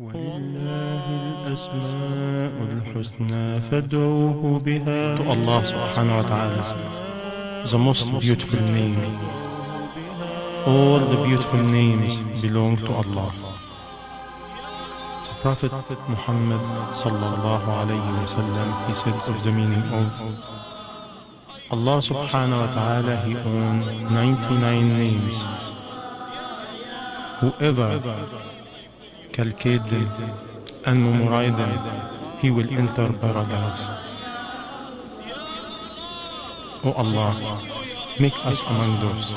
ولله الأسماء الحسنى فادعوه بها. To Allah subhanahu wa ta'ala, the most beautiful name. All the beautiful names belong to Allah. The Prophet Muhammad sallallahu alayhi wa sallam, he said of the meaning of Allah subhanahu wa ta'ala, he owns 99 names. Whoever calculate them and memorize them, he will enter paradise. Oh Allah, make us among those.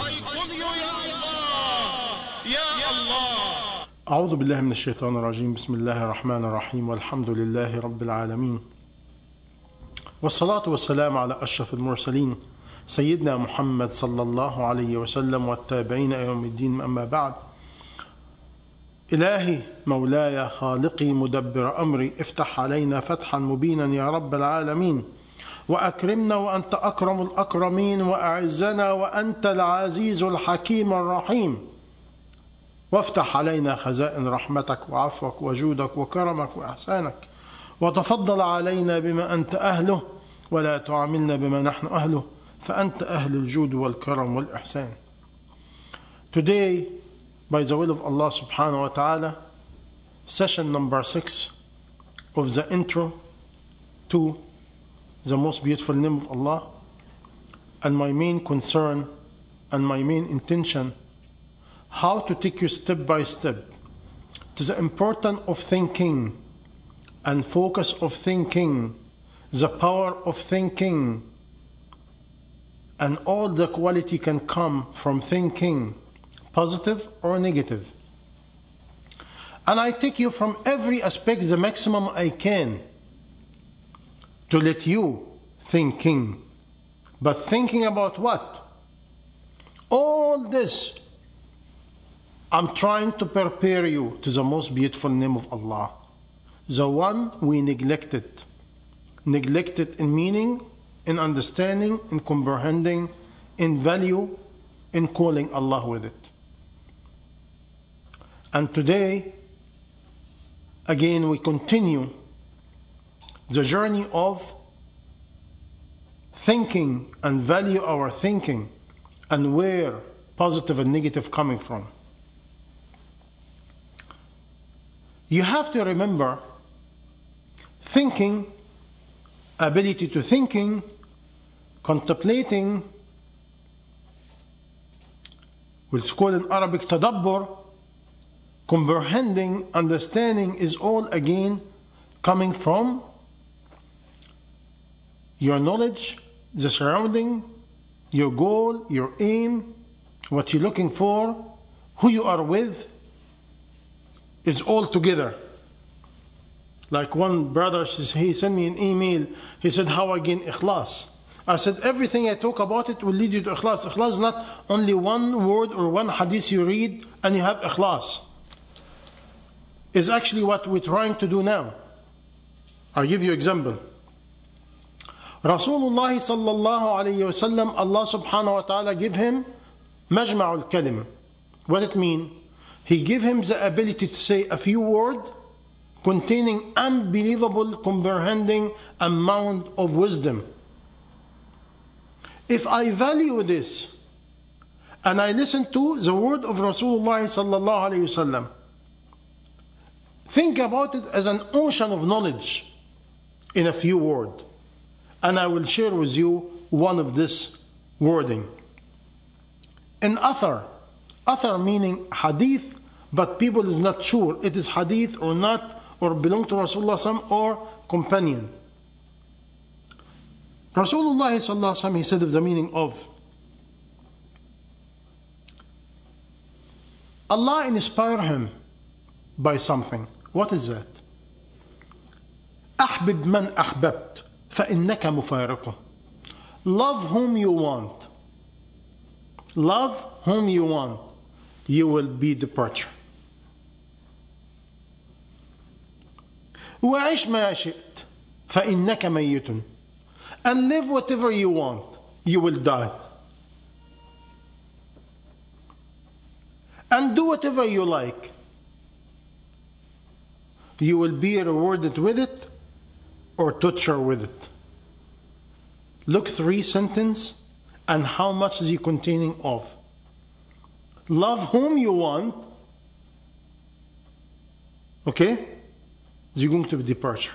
أعوذ بالله من الشيطان الرجيم. بسم الله الرحمن الرحيم، والحمد لله رب العالمين، والصلاة والسلام على أشرف المرسلين سيدنا محمد صلى الله عليه وسلم والتابعين يوم الدين. أما بعد، إلهي مولاي خالقي مدبر أمري، افتح علينا فتحا مبينا يا رب العالمين، وأكرمنا وأنت أكرم الأكرمين، وأعزنا وأنت العزيز الحكيم الرحيم، وافتح علينا خزائن رحمتك وعفوك وجودك وكرمك وإحسانك، وتفضل علينا بما أنت أهله، ولا تعاملنا بما نحن أهله، فأنت أهل الجود والكرم والإحسان. Today, by the will of Allah subhanahu wa ta'ala, session number 6 of the intro to the most beautiful name of Allah, and my main concern and my main intention, how to take you step by step to the importance of thinking and focus of thinking, the power of thinking, and all the quality can come from thinking, positive or negative. And I take you from every aspect the maximum I can to let you thinking. But thinking about what? All this, I'm trying to prepare you to the most beautiful name of Allah, the one we neglected. Neglected in meaning, in understanding, in comprehending, in value, in calling Allah with it. And today, again, we continue the journey of thinking and value our thinking, and where positive and negative coming from. You have to remember, thinking, ability to thinking, contemplating, we'll call in Arabic tadabbur, comprehending, understanding, is all again coming from your knowledge, the surrounding, your goal, your aim, what you're looking for, who you are with, is all together. Like one brother, he sent me an email, he said, how I gain ikhlas? I said, everything I talk about it will lead you to ikhlas. Ikhlas is not only one word or one hadith you read and you have ikhlas. Is actually what we're trying to do now. I'll give you an example. Rasulullah sallallahu alayhi wa sallam, Allah subhanahu wa ta'ala give him majma'ul kalim. What it mean? He gave him the ability to say a few words containing unbelievable, comprehending amount of wisdom. If I value this and I listen to the word of Rasulullah sallallahu alayhi wa sallam, think about it as an ocean of knowledge in a few words. And I will share with you one of this wording. An athar meaning hadith, but people is not sure it is hadith or not, or belong to Rasulullah or companion. Rasulullah sallallahu alaihi wasallam, he said of the meaning of Allah inspired him by something. What is that? أحبب من أحببت فإنك مفارقه. Love whom you want. Love whom you want. You will be departure. وعيش ما شئت فإنك ميت. And live whatever you want. You will die. And do whatever you like. you will be rewarded with it or torture with it. Look, 3 sentences, and how much is he containing of? Love whom you want, okay? You're going to be departure.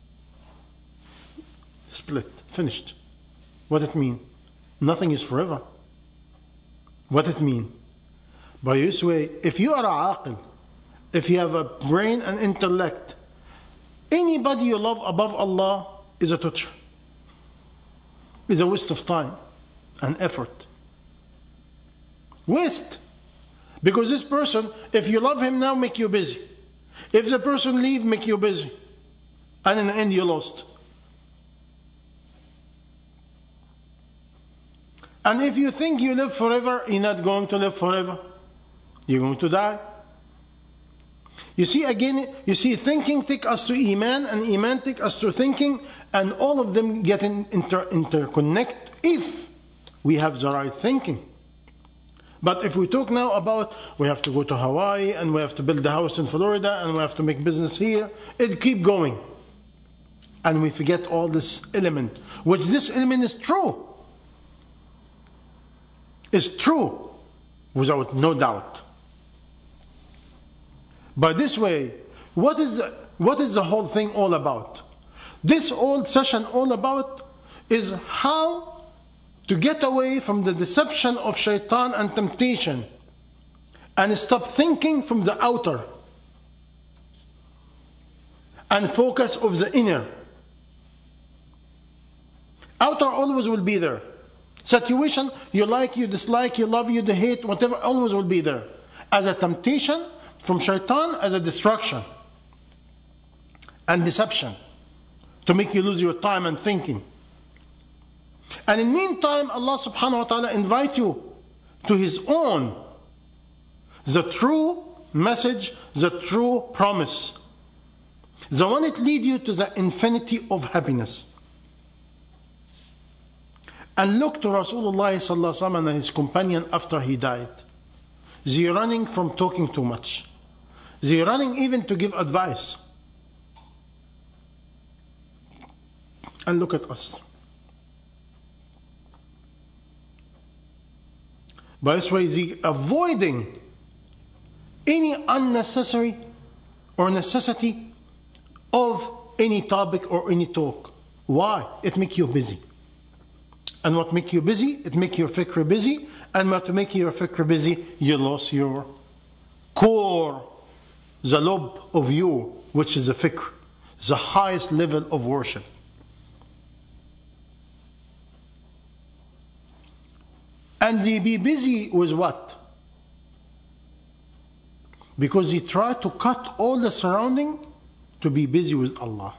Split, finished. What it mean? Nothing is forever. What it mean? By this way, if you are a aqil, if you have a brain and intellect, anybody you love above Allah is a torture. It's a waste of time and effort. Waste. Because this person, if you love him now, make you busy. If the person leave, make you busy. And in the end, you lost. And if you think you live forever, you're not going to live forever. You're going to die. You see, again, thinking take us to Iman, and Iman take us to thinking, and all of them get interconnect if we have the right thinking. But if we talk now about we have to go to Hawaii, and we have to build a house in Florida, and we have to make business here, it keep going. And we forget all this element, which this element is true. It's true, without no doubt. But this way, what is the whole thing all about? This whole session all about is how to get away from the deception of shaitan and temptation and stop thinking from the outer and focus of the inner. Outer always will be there. Situation, you like, you dislike, you love, you hate, whatever, always will be there. As a temptation from shaitan, as a distraction and deception to make you lose your time and thinking. And in the meantime, Allah subhanahu wa ta'ala invite you to His own, the true message, the true promise, the one that leads you to the infinity of happiness. And look to Rasulullah sallallahu alaihi wasallam and his companion after he died. They are running from talking too much. They are running even to give advice. And look at us. By this way, they avoiding any unnecessary or necessity of any topic or any talk. Why? It makes you busy. And what make you busy? It make your fikr busy. And what make your fikr busy? You lost your core, the lobe of you, which is the fikr, the highest level of worship. And they be busy with what? Because they try to cut all the surrounding to be busy with Allah.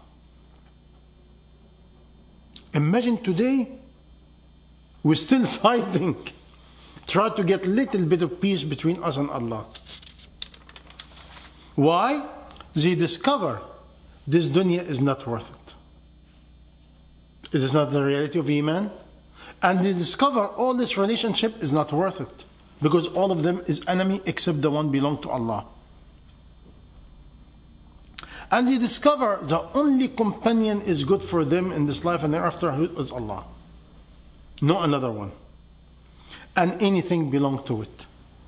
Imagine today, we're still fighting. Try to get a little bit of peace between us and Allah. Why? They discover this dunya is not worth it. It is not the reality of Iman. And they discover all this relationship is not worth it. Because all of them is enemy except the one belong to Allah. And they discover the only companion is good for them in this life and thereafter is Allah. No another one. And anything belong to it.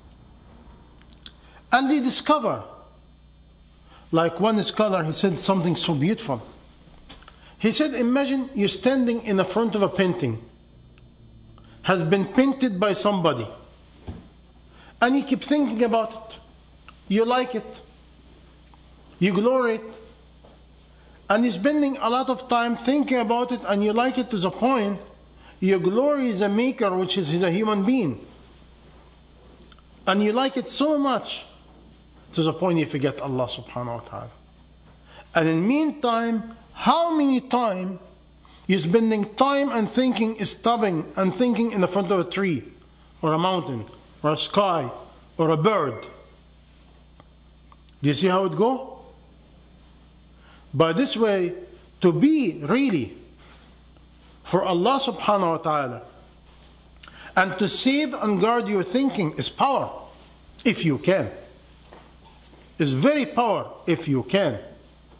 And they discover, like one scholar, he said something so beautiful. He said, imagine you're standing in the front of a painting, has been painted by somebody, and you keep thinking about it. You like it. You glory it. And you're spending a lot of time thinking about it, and you like it to the point you glory the maker, which is a human being. And you like it so much to the point you forget Allah subhanahu wa ta'ala. And in the meantime, how many times you're spending time and thinking, stopping and thinking in the front of a tree, or a mountain, or a sky, or a bird? Do you see how it goes? By this way, to be really for Allah subhanahu wa ta'ala and to save and guard your thinking is power, if you can. It's very power if you can.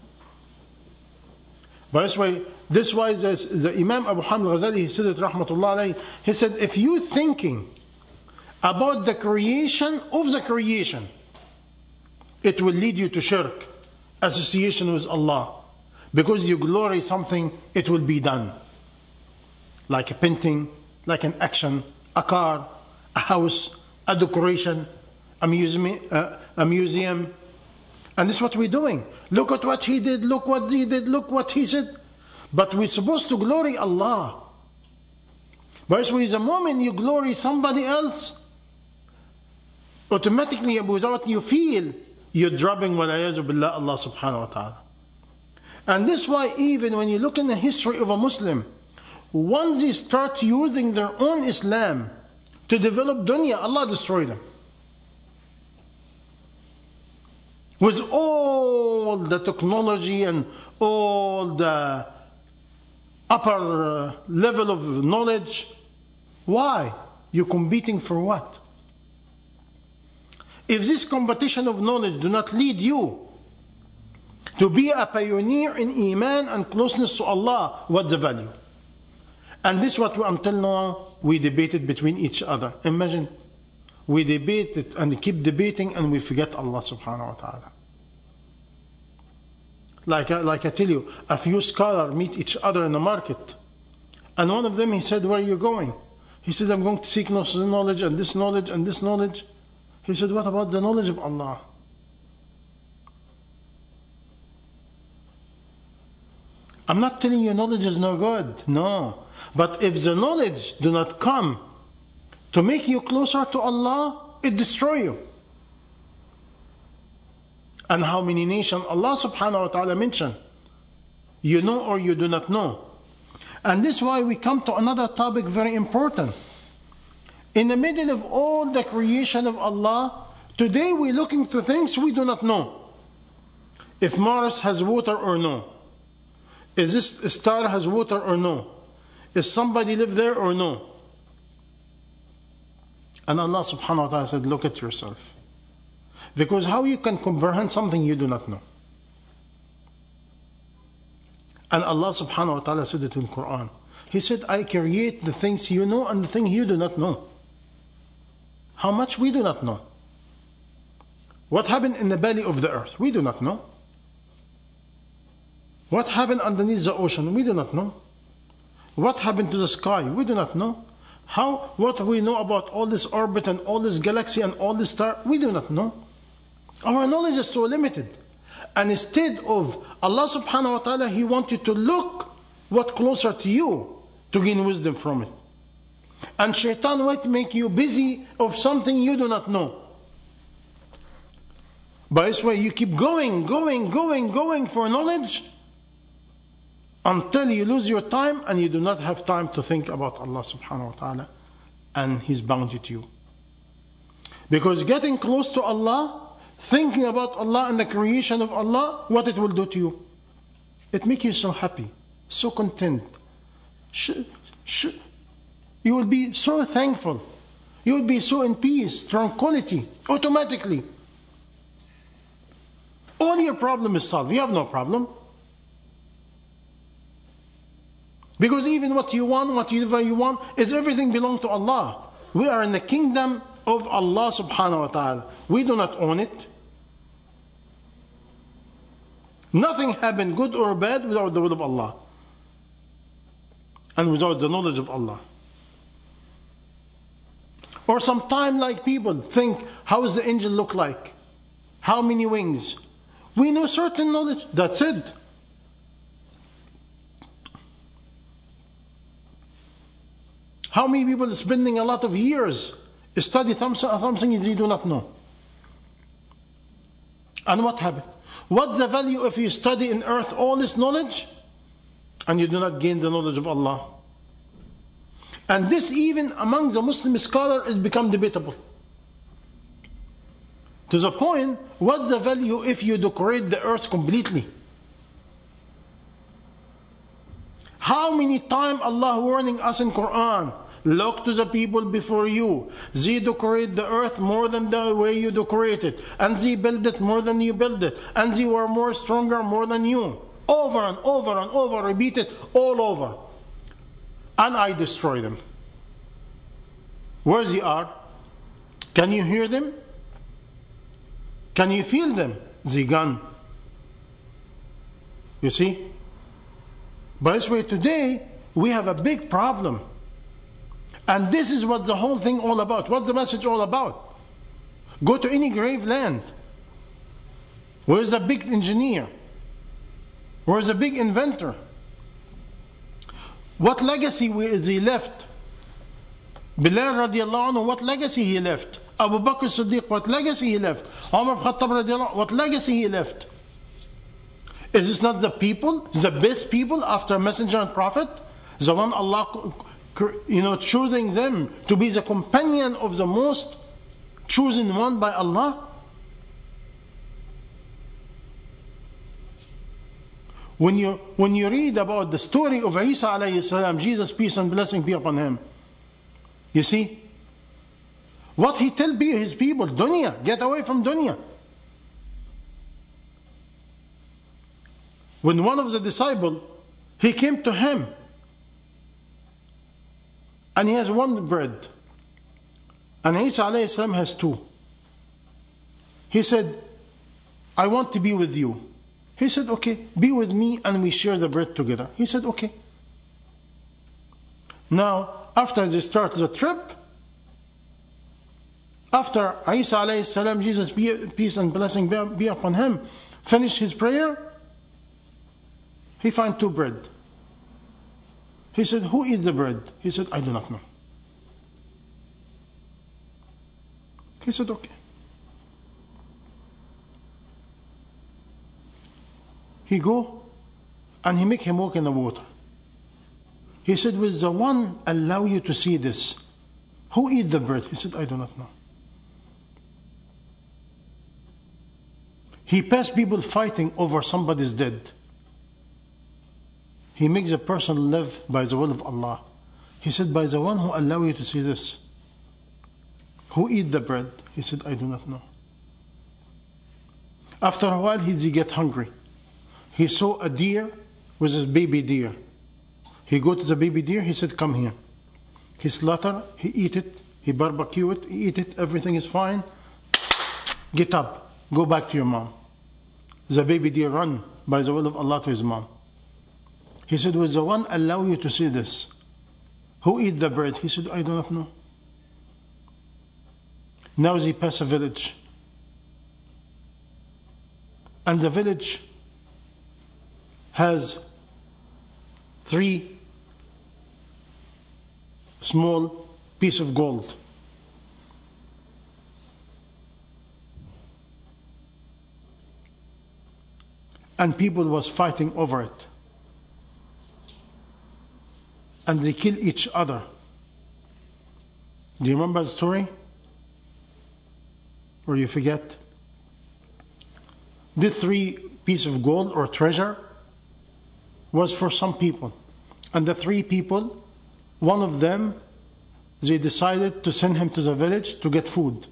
By this way, the Imam Abu Hamid Ghazali, he said it, rahmatullah alayhi, he said, if you're thinking about the creation of the creation, it will lead you to shirk, association with Allah. Because you glory something, it will be done. Like a painting, like an action, a car, a house, a decoration, a museum. And this is what we're doing. Look at what he did, look what he did, look what he said. But we're supposed to glory Allah. But the moment you glory somebody else, automatically without you feel, you're dropping walayazu billah Allah subhanahu wa ta'ala. And this is why even when you look in the history of a Muslim, once they start using their own Islam to develop dunya, Allah destroyed them. With all the technology and all the upper level of knowledge. Why? You're competing for what? If this competition of knowledge do not lead you to be a pioneer in Iman and closeness to Allah, what's the value? And this is what until now we debated between each other. Imagine, we debate it and keep debating and we forget Allah subhanahu wa ta'ala. Like I tell you, a few scholars meet each other in the market. And one of them, he said, where are you going? He said, I'm going to seek knowledge and this knowledge and this knowledge. He said, what about the knowledge of Allah? I'm not telling you knowledge is no good. No. But if the knowledge do not come to make you closer to Allah, it destroys you. And how many nations Allah subhanahu wa ta'ala mentioned? You know or you do not know. And this is why we come to another topic very important. In the middle of all the creation of Allah, today we're looking to things we do not know. If Mars has water or no. Is this star has water or no? Is somebody live there or no? And Allah subhanahu wa ta'ala said, look at yourself. Because how you can comprehend something you do not know? And Allah subhanahu wa ta'ala said it in the Quran. He said, I create the things you know and the things you do not know. How much we do not know. What happened in the belly of the earth? We do not know. What happened underneath the ocean? We do not know. What happened to the sky? We do not know. What we know about all this orbit and all this galaxy and all this star? We do not know. Our knowledge is so limited. And instead of Allah subhanahu wa ta'ala, He wants you to look what closer to you to gain wisdom from it. And shaitan might make you busy of something you do not know. By this way, you keep going for knowledge until you lose your time and you do not have time to think about Allah subhanahu wa ta'ala and His bounty to you. Because getting close to Allah, thinking about Allah and the creation of Allah, what it will do to you? It makes you so happy, so content. You will be so thankful. You will be so in peace, tranquility, automatically. All your problem is solved. You have no problem. Because even what you want, whatever you want, is everything belong to Allah. We are in the kingdom of Allah subhanahu wa ta'ala. We do not own it. Nothing happened, good or bad, without the will of Allah. And without the knowledge of Allah. Or sometimes like people think, how does the angel look like? How many wings? We know certain knowledge, that's it. How many people are spending a lot of years study something they do not know? And what happened? What's the value if you study in earth all this knowledge and you do not gain the knowledge of Allah? And this even among the Muslim scholars is become debatable. To the point, what's the value if you decorate the earth completely? How many times Allah warning us in Quran? Look to the people before you. They decorate the earth more than the way you decorate it. And they build it more than you build it. And they were more stronger more than you. over and over and over, repeat it all over. And I destroy them. Where they are? Can you hear them? Can you feel them? They gone. You see? By this way, today we have a big problem. And this is what the whole thing all about. What's the message all about? Go to any grave land. Where's the big engineer? Where's the big inventor? What legacy is he left? Bilal radiallahu anhu, what legacy he left? Abu Bakr Siddiq, what legacy he left? Umar Khattab radiallahu anhu, what legacy he left? Is this not the people, the best people after Messenger and Prophet? The one Allah, choosing them to be the companion of the most chosen one by Allah? When you read about the story of Isa alayhi salam, Jesus, peace and blessing be upon him, you see, what he tell his people, dunya, get away from dunya. When one of the disciples, he came to him, and he has one bread, and Isa alayhi salam has two. He said, I want to be with you. He said, okay, be with me and we share the bread together. He said, okay. Now, after they start the trip, after Isa alayhi salam, Jesus, peace and blessing be upon him, finished his prayer, he found two bread. He said, who eats the bread? He said, I do not know. He said, okay. He go and he make him walk in the water. He said, will the one allow you to see this? Who eat the bread? He said, I do not know. He passed people fighting over somebody's dead. He makes a person live by the will of Allah. He said, by the one who allow you to see this. Who eat the bread? He said, I do not know. After a while, he get hungry. He saw a deer with his baby deer. He go to the baby deer, he said, come here. He slaughter, he eat it, he barbecue it, he eat it, everything is fine. Get up, go back to your mom. The baby deer run by the will of Allah to his mom. He said, will the one allow you to see this? Who eat the bread? He said, I do not know. Now he pass a village. And the village has 3 small pieces of gold. And people was fighting over it. And they kill each other. Do you remember the story? Or you forget? The 3 pieces of gold or treasure was for some people. And the 3 people, one of them, they decided to send him to the village to get food.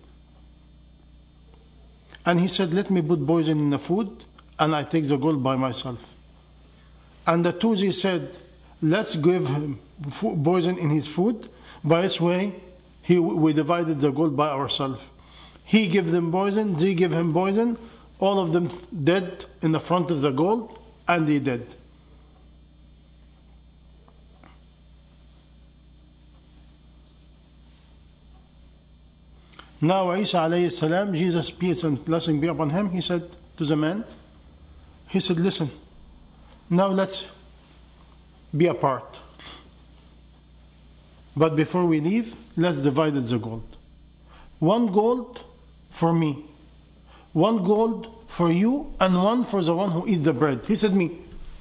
And he said, let me put poison in the food and I take the gold by myself. And the 2, they said, let's give him poison in his food. By this way, we divided the gold by ourselves. He gave them poison, they give him poison. All of them dead in the front of the gold, and they dead. Now Isa alayhi salam, Jesus, peace and blessing be upon him, he said to the man, he said, listen, now let's be apart. But before we leave, let's divide the gold. 1 gold for me, 1 gold for you, and 1 for the one who eats the bread. He said, me.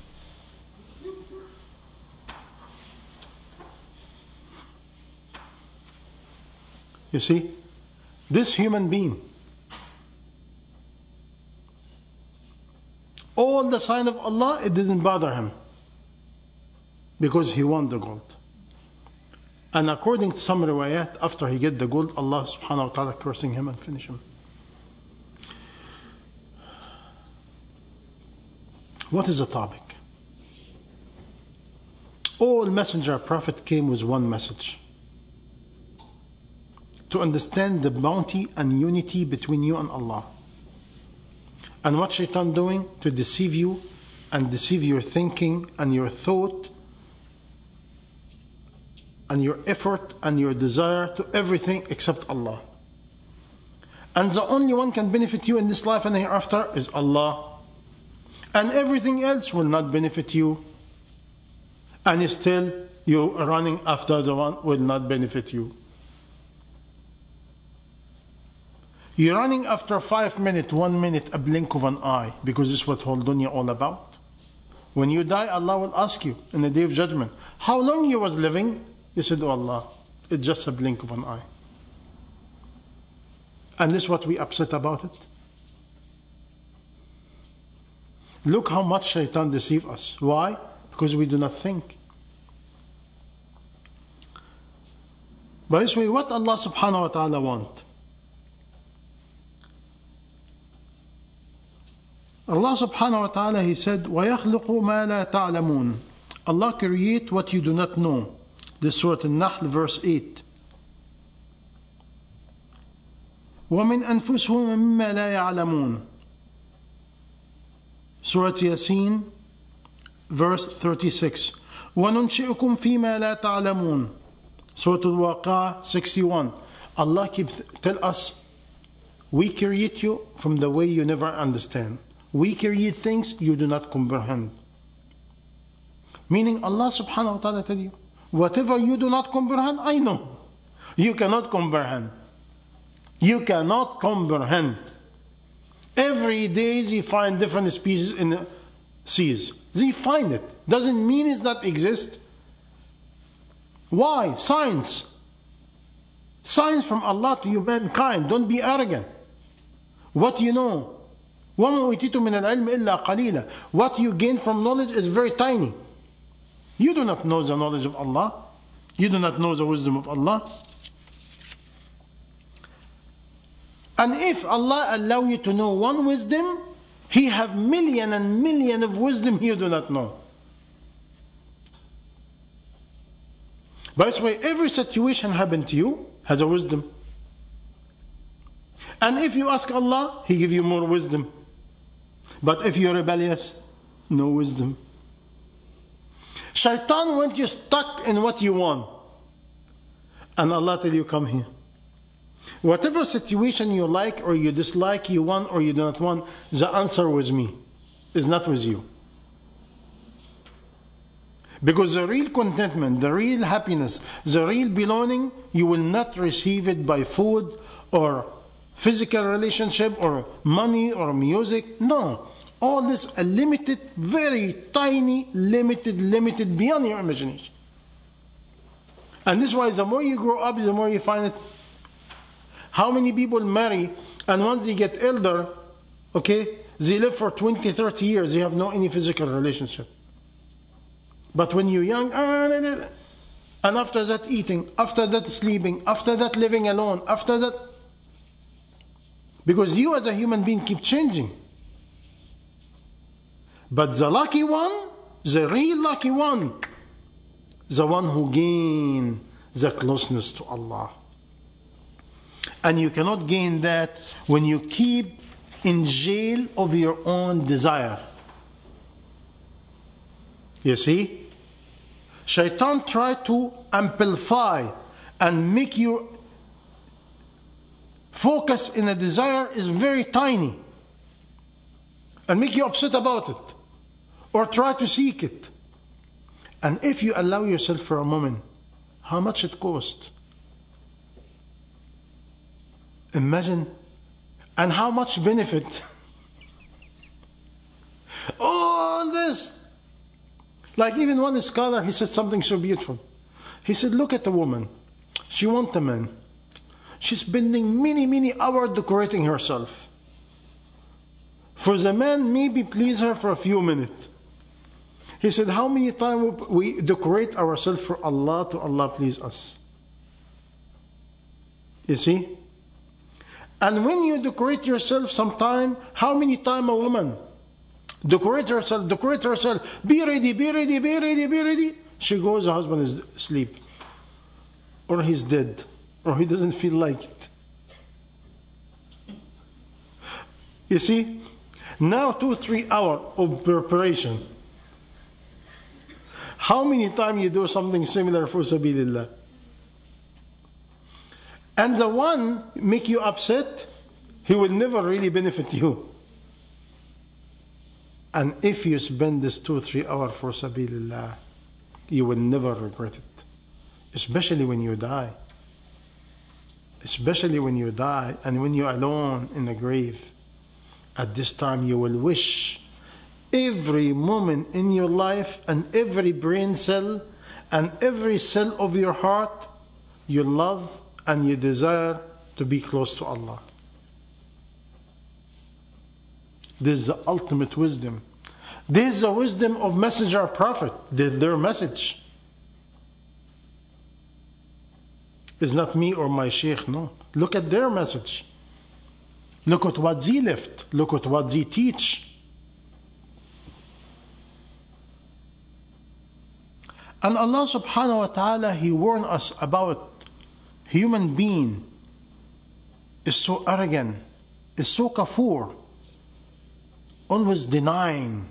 You see, this human being, all the sign of Allah, it didn't bother him because he won the gold. And according to some riwayat, after he get the gold, Allah subhanahu wa ta'ala cursing him and finish him. What is the topic? all messenger prophet came with one message: to understand the bounty and unity between you and Allah. And what shaitan doing? To deceive you and deceive your thinking and your thought and your effort and your desire to everything except Allah. And the only one can benefit you in this life and hereafter is Allah. And everything else will not benefit you. And still you are running after the one will not benefit you. You're running after 5 minutes, 1 minute, a blink of an eye, because this is what whole dunya all about. When you die, Allah will ask you in the day of judgment, how long you was living? You said, oh Allah, it's just a blink of an eye. And this is what we upset about it. Look how much shaitan deceives us. Why? Because we do not think. By this way, what Allah subhanahu wa ta'ala wants? Allah subhanahu wa ta'ala, He said, وَيَخْلُقُ مَا لَا تَعْلَمُونَ. Allah create what you do not know. This Surah Al-Nahl verse 8. وَمِنْ أَنفُسِهِمْ مِمَّا لَا يَعْلَمُونَ. Surah Yasin verse 36. وَنُنْشِئُكُمْ فِي مَا لَا تَعْلَمُونَ. Surah Al-Waqi'ah 61. Allah keeps tell us, we create you from the way you never understand. We create things you do not comprehend. Meaning Allah subhanahu wa ta'ala tell you, whatever you do not comprehend, I know. You cannot comprehend. You cannot comprehend. Every day they find different species in the seas. They find it. Doesn't mean it not exist. Why? Science. Science from Allah to mankind. Don't be arrogant. What you know. وَمَا أُوتِيتُم مِّنَ الْعِلْمِ إِلَّا قَلِيلًا. What you gain from knowledge is very tiny. You do not know the knowledge of Allah. You do not know the wisdom of Allah. And if Allah allow you to know one wisdom, He have million and million of wisdom you do not know. By this way, every situation happen to you has a wisdom. And if you ask Allah, He give you more wisdom. But if you're rebellious, no wisdom. Shaitan wants you stuck in what you want. And Allah tell you, come here. Whatever situation you like or you dislike, you want or you do not want, the answer with me is not with you. Because the real contentment, the real happiness, the real belonging, you will not receive it by food or physical relationship or money or music. No. All this a limited, very tiny, limited beyond your imagination. And this is why the more you grow up, the more you find it. How many people marry and once they get elder, okay, they live for 20, 30 years, they have no any physical relationship. But when you're young, and after that eating, after that sleeping, after that living alone, after that, because you as a human being keep changing. But the lucky one, the real lucky one, the one who gain the closeness to Allah. And you cannot gain that when you keep in jail of your own desire. You see? Shaitan try to amplify and make you focus in a desire is very tiny. And make you upset about it. Or try to seek it. And if you allow yourself for a moment, how much it costs? Imagine. And how much benefit? All this. Like even one scholar, he said something so beautiful. He said, look at the woman. She wants a man. She's spending many hours decorating herself. For the man, maybe please her for a few minutes. He said, how many times we decorate ourselves for Allah to Allah please us? You see? And when you decorate yourself sometime, how many times a woman decorate herself, be ready. She goes, the husband is asleep, or he's dead, or he doesn't feel like it. You see? Now 2-3 hours of preparation. How many times you do something similar for Sabilillah? And the one make you upset, he will never really benefit you. And if you spend this 2-3 hours for Sabilillah, you will never regret it. Especially when you die. Especially when you die and when you're alone in the grave. At this time you will wish every moment in your life and every brain cell and every cell of your heart you love and you desire to be close to Allah. This is the ultimate wisdom. This is the wisdom of messenger or prophet. Their message. It's not me or my sheikh, no. Look at their message. Look at what they left. Look at what they teach. And Allah subhanahu wa ta'ala, He warned us about human being is so arrogant, is so kafur, always denying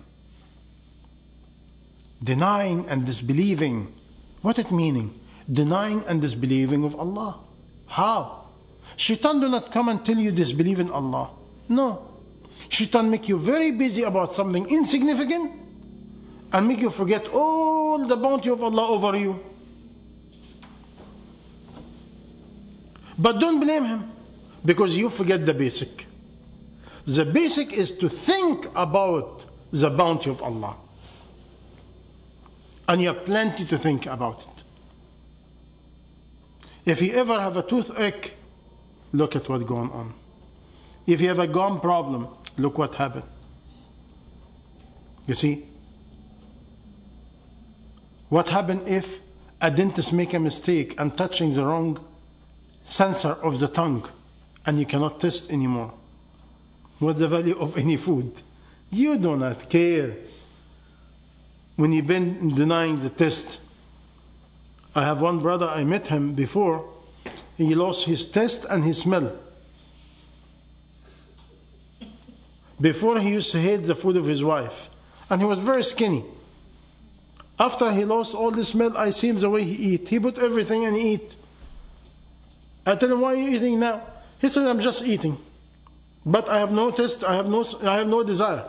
and disbelieving. What it meaning? Denying and disbelieving of Allah. How? Shaitan do not come and tell you disbelieve in Allah. No. Shaitan make you very busy about something insignificant and make you forget all the bounty of Allah over you. But don't blame him, because you forget the basic. The basic is to think about the bounty of Allah. And you have plenty to think about it. If you ever have a toothache, look at what's going on. If you have a gum problem, look what happened. You see? What happened if a dentist make a mistake and touching the wrong sensor of the tongue and you cannot taste anymore? What's the value of any food? You do not care. When you've been denying the test. I have one brother, I met him before. He lost his taste and his smell. Before he used to hate the food of his wife. And he was very skinny. After he lost all the smell, I see him the way he eat. He put everything and he eat. I tell him, why are you eating now? He said, I'm just eating. But I have no taste, I have no desire.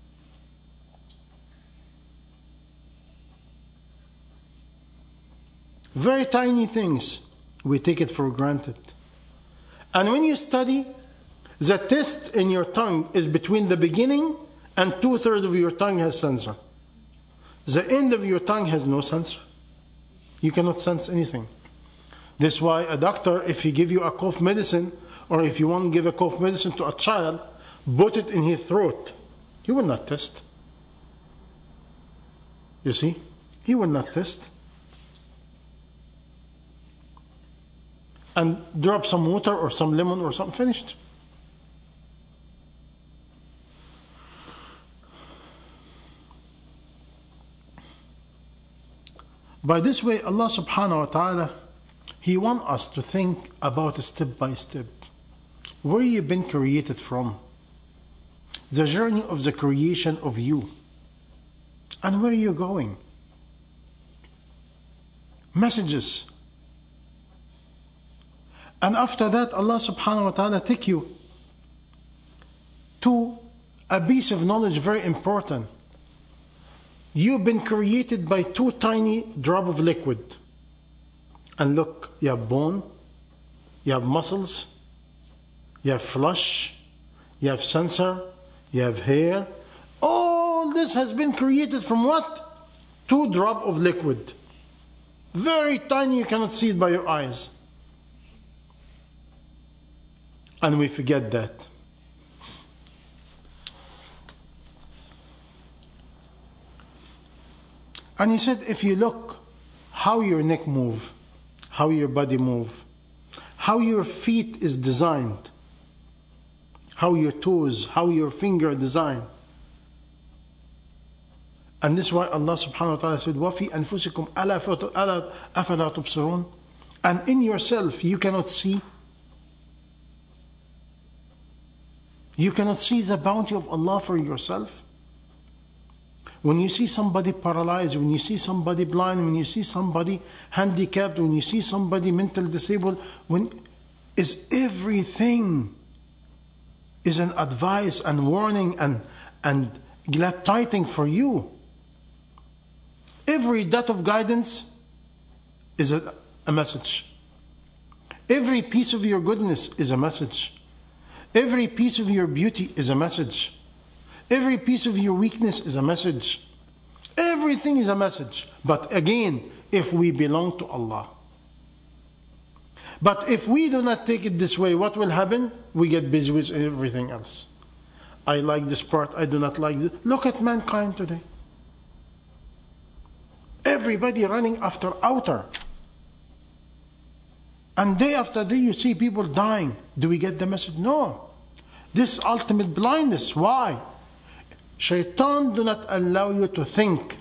Very tiny things, we take it for granted. And when you study, the taste in your tongue is between the beginning and 2/3 of your tongue has sensor. The end of your tongue has no sensor. You cannot sense anything. That's why a doctor, if he give you a cough medicine, or if you want to give a cough medicine to a child, put it in his throat. He will not taste. You see? He will not taste. And drop some water or some lemon or something, finished. By this way, Allah subhanahu wa ta'ala, He wants us to think about step by step. Where you've been created from. The journey of the creation of you. And where you're going. Messages. And after that, Allah subhanahu wa ta'ala take you to a piece of knowledge very important. You've been created by 2 tiny drops of liquid. And look, you have bone, you have muscles, you have flesh, you have sensor, you have hair. All this has been created from what? 2 drops of liquid. Very tiny, you cannot see it by your eyes. And we forget that. And he said, if you look how your neck move, how your body move, how your feet is designed, how your toes, how your finger are designed, And this is why Allah subhanahu wa ta'ala said, وَفِي أَنفُسِكُمْ أَفَلَا تُبْصِرُونَ. And in yourself, you cannot see. You cannot see the bounty of Allah for yourself. When you see somebody paralyzed, when you see somebody blind, when you see somebody handicapped, when you see somebody mentally disabled, everything is an advice and warning and glad tidings for you. Every dot of guidance is a message. Every piece of your goodness is a message. Every piece of your beauty is a message. Every piece of your weakness is a message. Everything is a message. But again, if we belong to Allah. But if we do not take it this way, what will happen? We get busy with everything else. I like this part, I do not like this. Look at mankind today. Everybody running after outer. And day after day you see people dying. Do we get the message? No. This ultimate blindness. Why? Shaitan do not allow you to think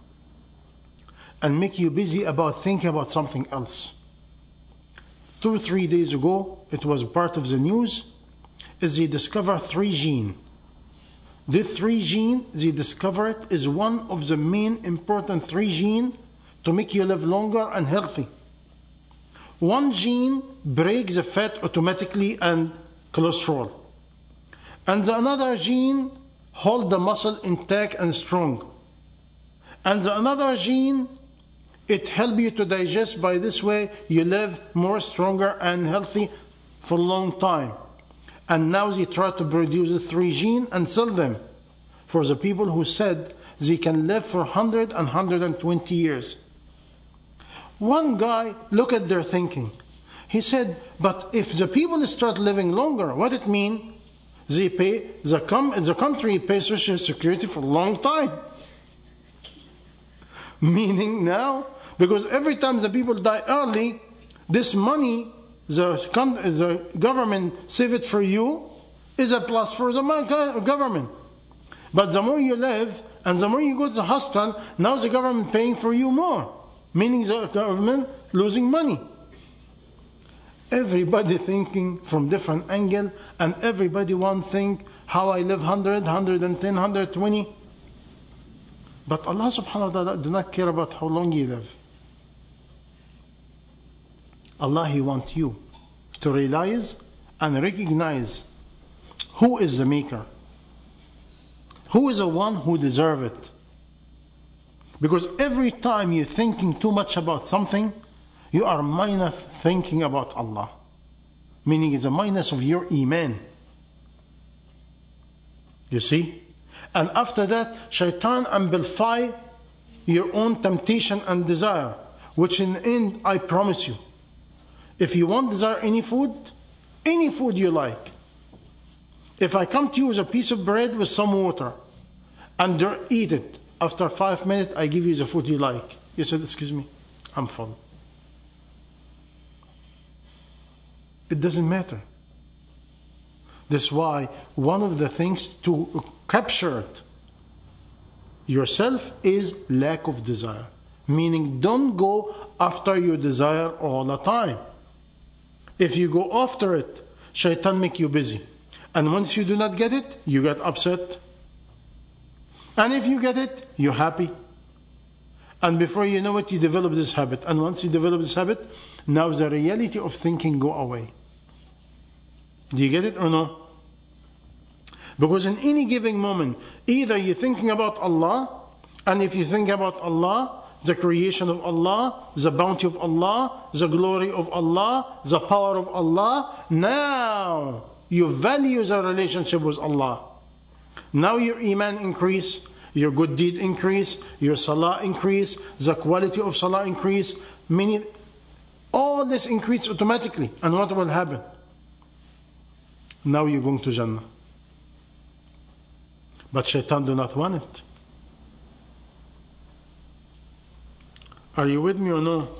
and make you busy about thinking about something else. 2 or 3 days ago, it was part of the news, is they discovered 3 genes. The 3 genes they discovered is one of the main important 3 genes to make you live longer and healthy. One gene breaks the fat automatically and cholesterol. And the another gene hold the muscle intact and strong. And the another gene, it helps you to digest. By this way, you live more stronger and healthy for a long time. And now they try to produce the 3 genes and sell them for the people who said they can live for 100 and 120 years. One guy, look at their thinking. He said, but if the people start living longer, what it mean? They pay, the country pays Social Security for a long time. Meaning now, because every time the people die early, this money, the government save it for you, is a plus for the government. But the more you live, and the more you go to the hospital, now the government paying for you more. Meaning the government losing money. Everybody thinking from different angle, and everybody want to think how I live 100, 110, 120. But Allah subhanahu wa ta'ala do not care about how long you live. Allah, He wants you to realize and recognize who is the maker. Who is the one who deserves it. Because every time you're thinking too much about something, you are minus thinking about Allah. Meaning it's a minus of your iman. You see? And after that, shaitan amplify your own temptation and desire. Which in the end, I promise you, if you want desire any food you like. If I come to you with a piece of bread with some water, and eat it, after 5 minutes I give you the food you like. You said, excuse me, I'm full. It doesn't matter. That's why one of the things to capture it yourself is lack of desire. Meaning don't go after your desire all the time. If you go after it, shaitan make you busy. And once you do not get it, you get upset. And if you get it, you're happy. And before you know it, you develop this habit. And once you develop this habit, now the reality of thinking go away. Do you get it or no? Because in any given moment, either you're thinking about Allah, and if you think about Allah, the creation of Allah, the bounty of Allah, the glory of Allah, the power of Allah, now you value the relationship with Allah. Now your iman increase, your good deed increase, your salah increase, the quality of salah increase, all this increase automatically. And what will happen? Now you're going to Jannah. But shaitan do not want it. Are you with me or no?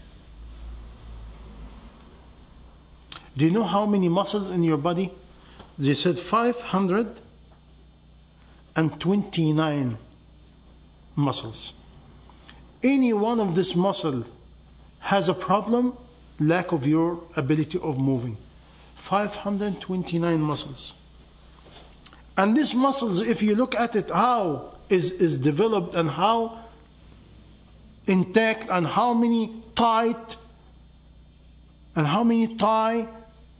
Do you know how many muscles in your body? They said 529 muscles. Any one of this muscle has a problem, lack of your ability of moving. 529 muscles. And these muscles, if you look at it, how is developed and how intact and how many tight and how many tie,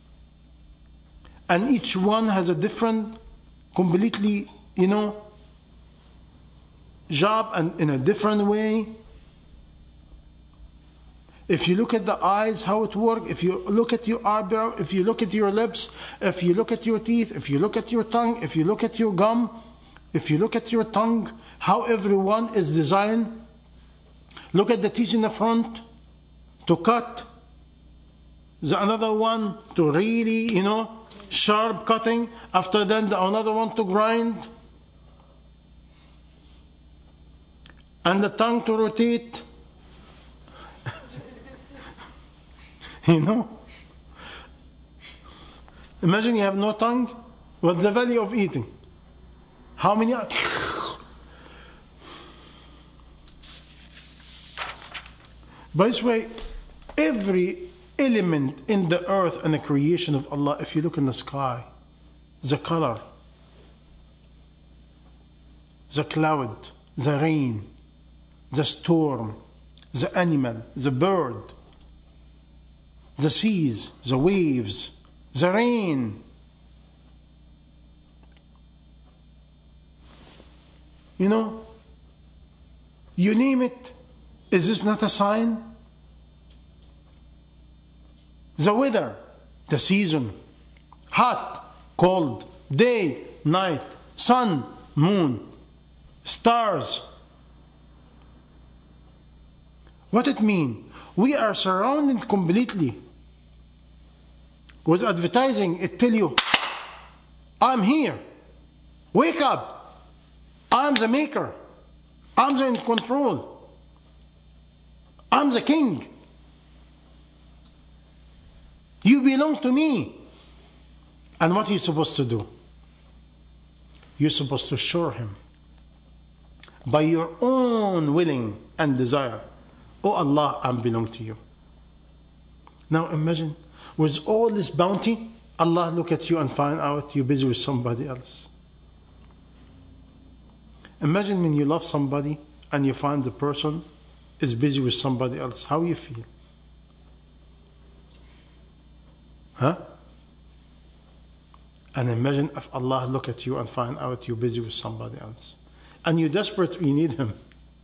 and each one has a different, completely, job and in a different way. If you look at the eyes, how it works, if you look at your eyebrow, if you look at your lips, if you look at your teeth, if you look at your tongue, if you look at your gum, if you look at your tongue, how everyone is designed. Look at the teeth in the front to cut. The another one to really, sharp cutting. After that, another one to grind. And the tongue to rotate. Imagine you have no tongue. What's the value of eating? How many? By this way, every element in the earth and the creation of Allah, if you look in the sky, the color, the cloud, the rain, the storm, the animal, the bird, the seas, the waves, the rain. You name it. Is this not a sign? The weather, the season, hot, cold, day, night, sun, moon, stars. What it mean? We are surrounded completely with advertising. It tell you, I'm here. Wake up. I'm the maker. I'm the in control. I'm the king. You belong to me. And what are you supposed to do? You're supposed to show him by your own willing and desire, oh Allah, I belong to you. Now imagine, with all this bounty, Allah look at you and find out you're busy with somebody else. Imagine when you love somebody and you find the person is busy with somebody else. How you feel? Huh? And imagine if Allah look at you and find out you're busy with somebody else. And you're desperate, you need him.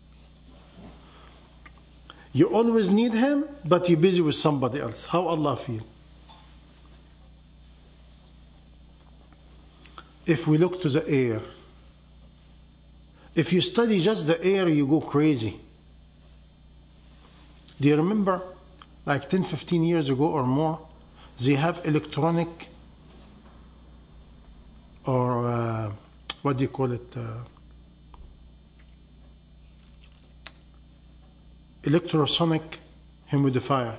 You always need him, but you're busy with somebody else. How Allah feel? If we look to the air, if you study just the air, you go crazy. Do you remember, like 10, 15 years ago or more, they have electronic, or what do you call it? Electrosonic humidifier.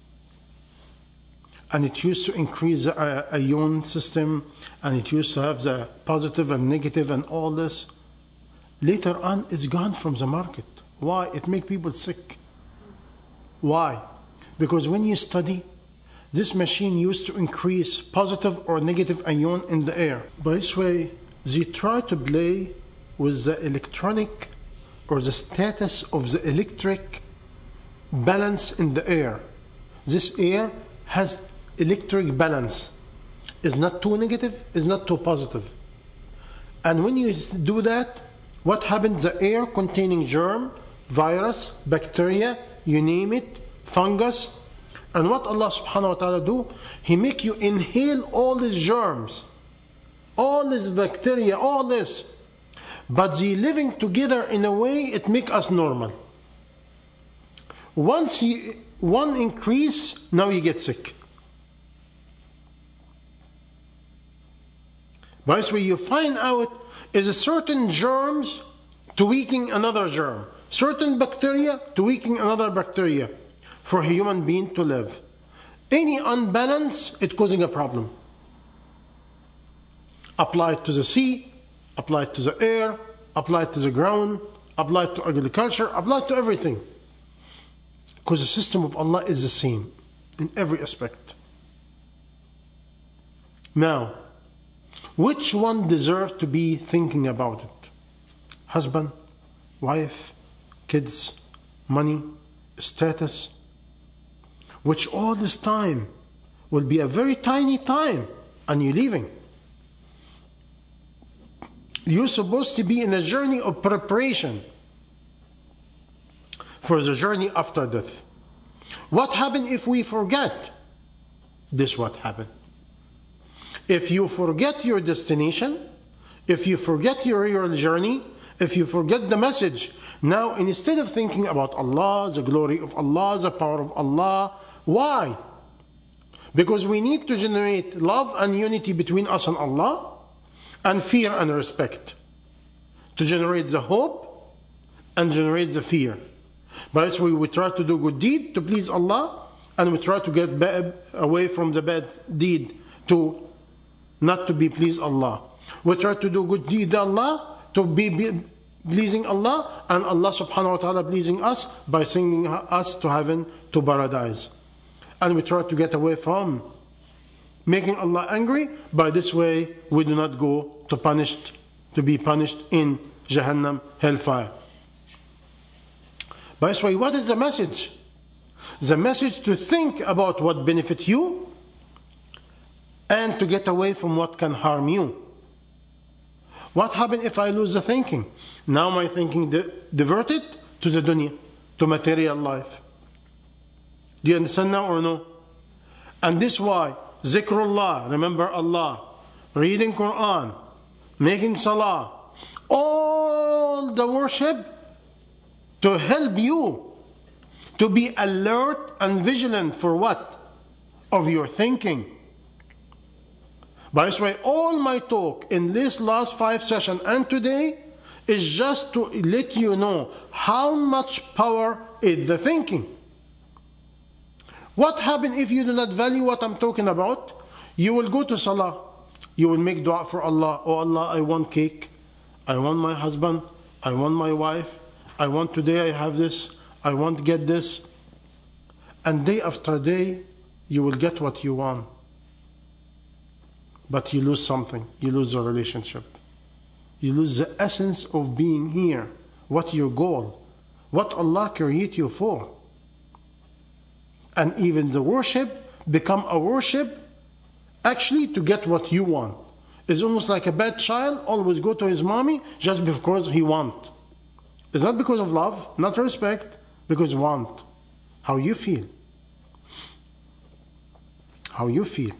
And it used to increase the ion system, and it used to have the positive and negative and all this. Later on, it's gone from the market. Why? It makes people sick. Why? Because when you study, this machine used to increase positive or negative ion in the air. By this way, they try to play with the electronic or the status of the electric balance in the air. This air has electric balance. It's not too negative, it's not too positive. And when you do that, what happens? The air containing germ, virus, bacteria, you name it, fungus. And what Allah subhanahu wa ta'ala do? He make you inhale all these germs, all this bacteria, all this. But they living together in a way it make us normal. Once one increase, now you get sick. By this way, you find out is a certain germs to weaken another germ, certain bacteria to weaken another bacteria for a human being to live. Any unbalance, it's causing a problem. Apply it to the sea, apply it to the air, apply it to the ground, applied to agriculture, applied to everything. Because the system of Allah is the same in every aspect. Now, which one deserves to be thinking about it? Husband, wife, kids, money, status, which all this time will be a very tiny time and you're leaving. You're supposed to be in a journey of preparation for the journey after death. What happens if we forget? This what happened. If you forget your destination, if you forget your journey, if you forget the message, now instead of thinking about Allah, the glory of Allah, the power of Allah, why? Because we need to generate love and unity between us and Allah, and fear and respect, to generate the hope and generate the fear. By this way, we try to do good deed to please Allah, and we try to get away from the bad deed to not to be pleased Allah. We try to do good deed to Allah to be pleasing Allah, and Allah subhanahu wa ta'ala pleasing us by sending us to heaven, to paradise. And we try to get away from making Allah angry. By this way, we do not go to be punished in Jahannam, hellfire. By this way, what is the message? The message to think about what benefits you and to get away from what can harm you. What happens if I lose the thinking? Now my thinking diverted to the dunya, to material life. Do you understand now or no? And this why zikrullah, remember Allah, reading Quran, making salah, all the worship to help you to be alert and vigilant for what? Of your thinking. By this way, all my talk in this last 5 sessions and today is just to let you know how much power is the thinking. What happens if you do not value what I'm talking about? You will go to salah. You will make dua for Allah. Oh Allah, I want cake. I want my husband. I want my wife. I want today I have this. I want to get this. And day after day, you will get what you want. But you lose something. You lose the relationship. You lose the essence of being here. What your goal? What Allah created you for? And even the worship become a worship actually to get what you want. It's almost like a bad child always go to his mommy just because he want. It's not because of love, not respect, because want. How you feel. How you feel.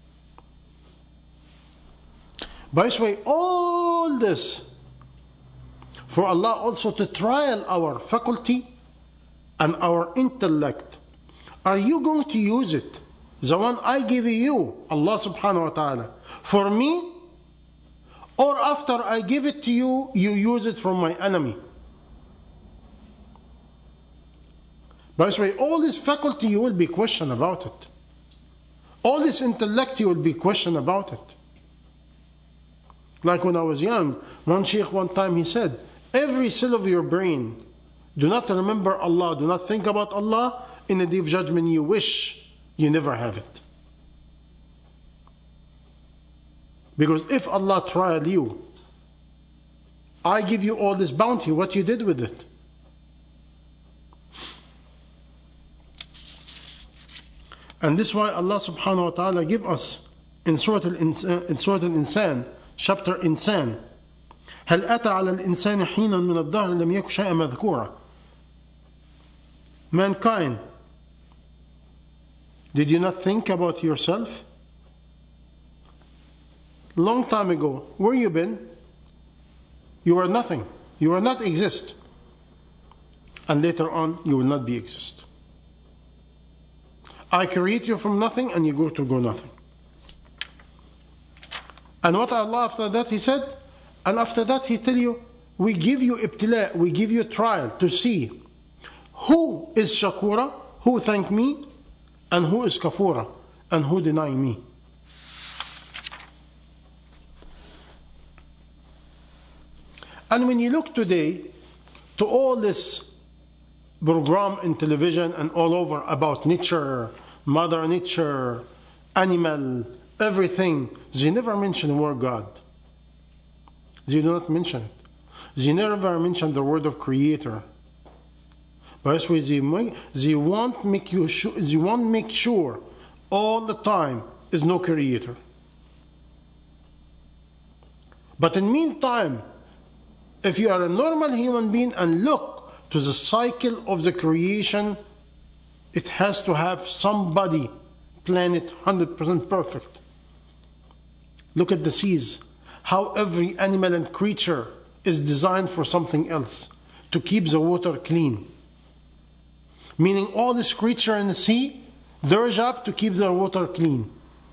By this way, all this for Allah also to trial our faculty and our intellect. Are you going to use it, the one I give you, Allah subhanahu wa ta'ala, for me? Or after I give it to you, you use it for my enemy? By this way, all this faculty you will be questioned about it. All this intellect you will be questioned about it. Like when I was young, one sheikh one time he said, every cell of your brain, do not remember Allah, do not think about Allah, in the day of judgment you wish you never have it. Because if Allah tried you, I give you all this bounty, what you did with it? And this is why Allah subhanahu wa ta'ala give us in Surah Al-Insan, chapter Insan, هل أتى على الإنسان حين من الدهر لم يكن شيئا مذكورا. Mankind, did you not think about yourself? Long time ago, where you been? You were nothing. You will not exist. And later on, you will not be exist. I create you from nothing and you go to go nothing. And what Allah after that He said, and after that He tell you, we give you ibtila, we give you trial to see who is shakura, who thank me, and who is kafura, and who deny me. And when you look today to to all this program in television and all over about nature, Mother Nature, animal, everything, they never mention the word God. They do not mention it. They never mention the word of Creator. By this way, they won't make sure all the time is no Creator. But in the meantime, if you are a normal human being and look to the cycle of the creation, it has to have somebody plan it 100% perfect. Look at the seas, how every animal and creature is designed for something else, to keep the water clean. Meaning all this creature in the sea, their job to keep the water clean.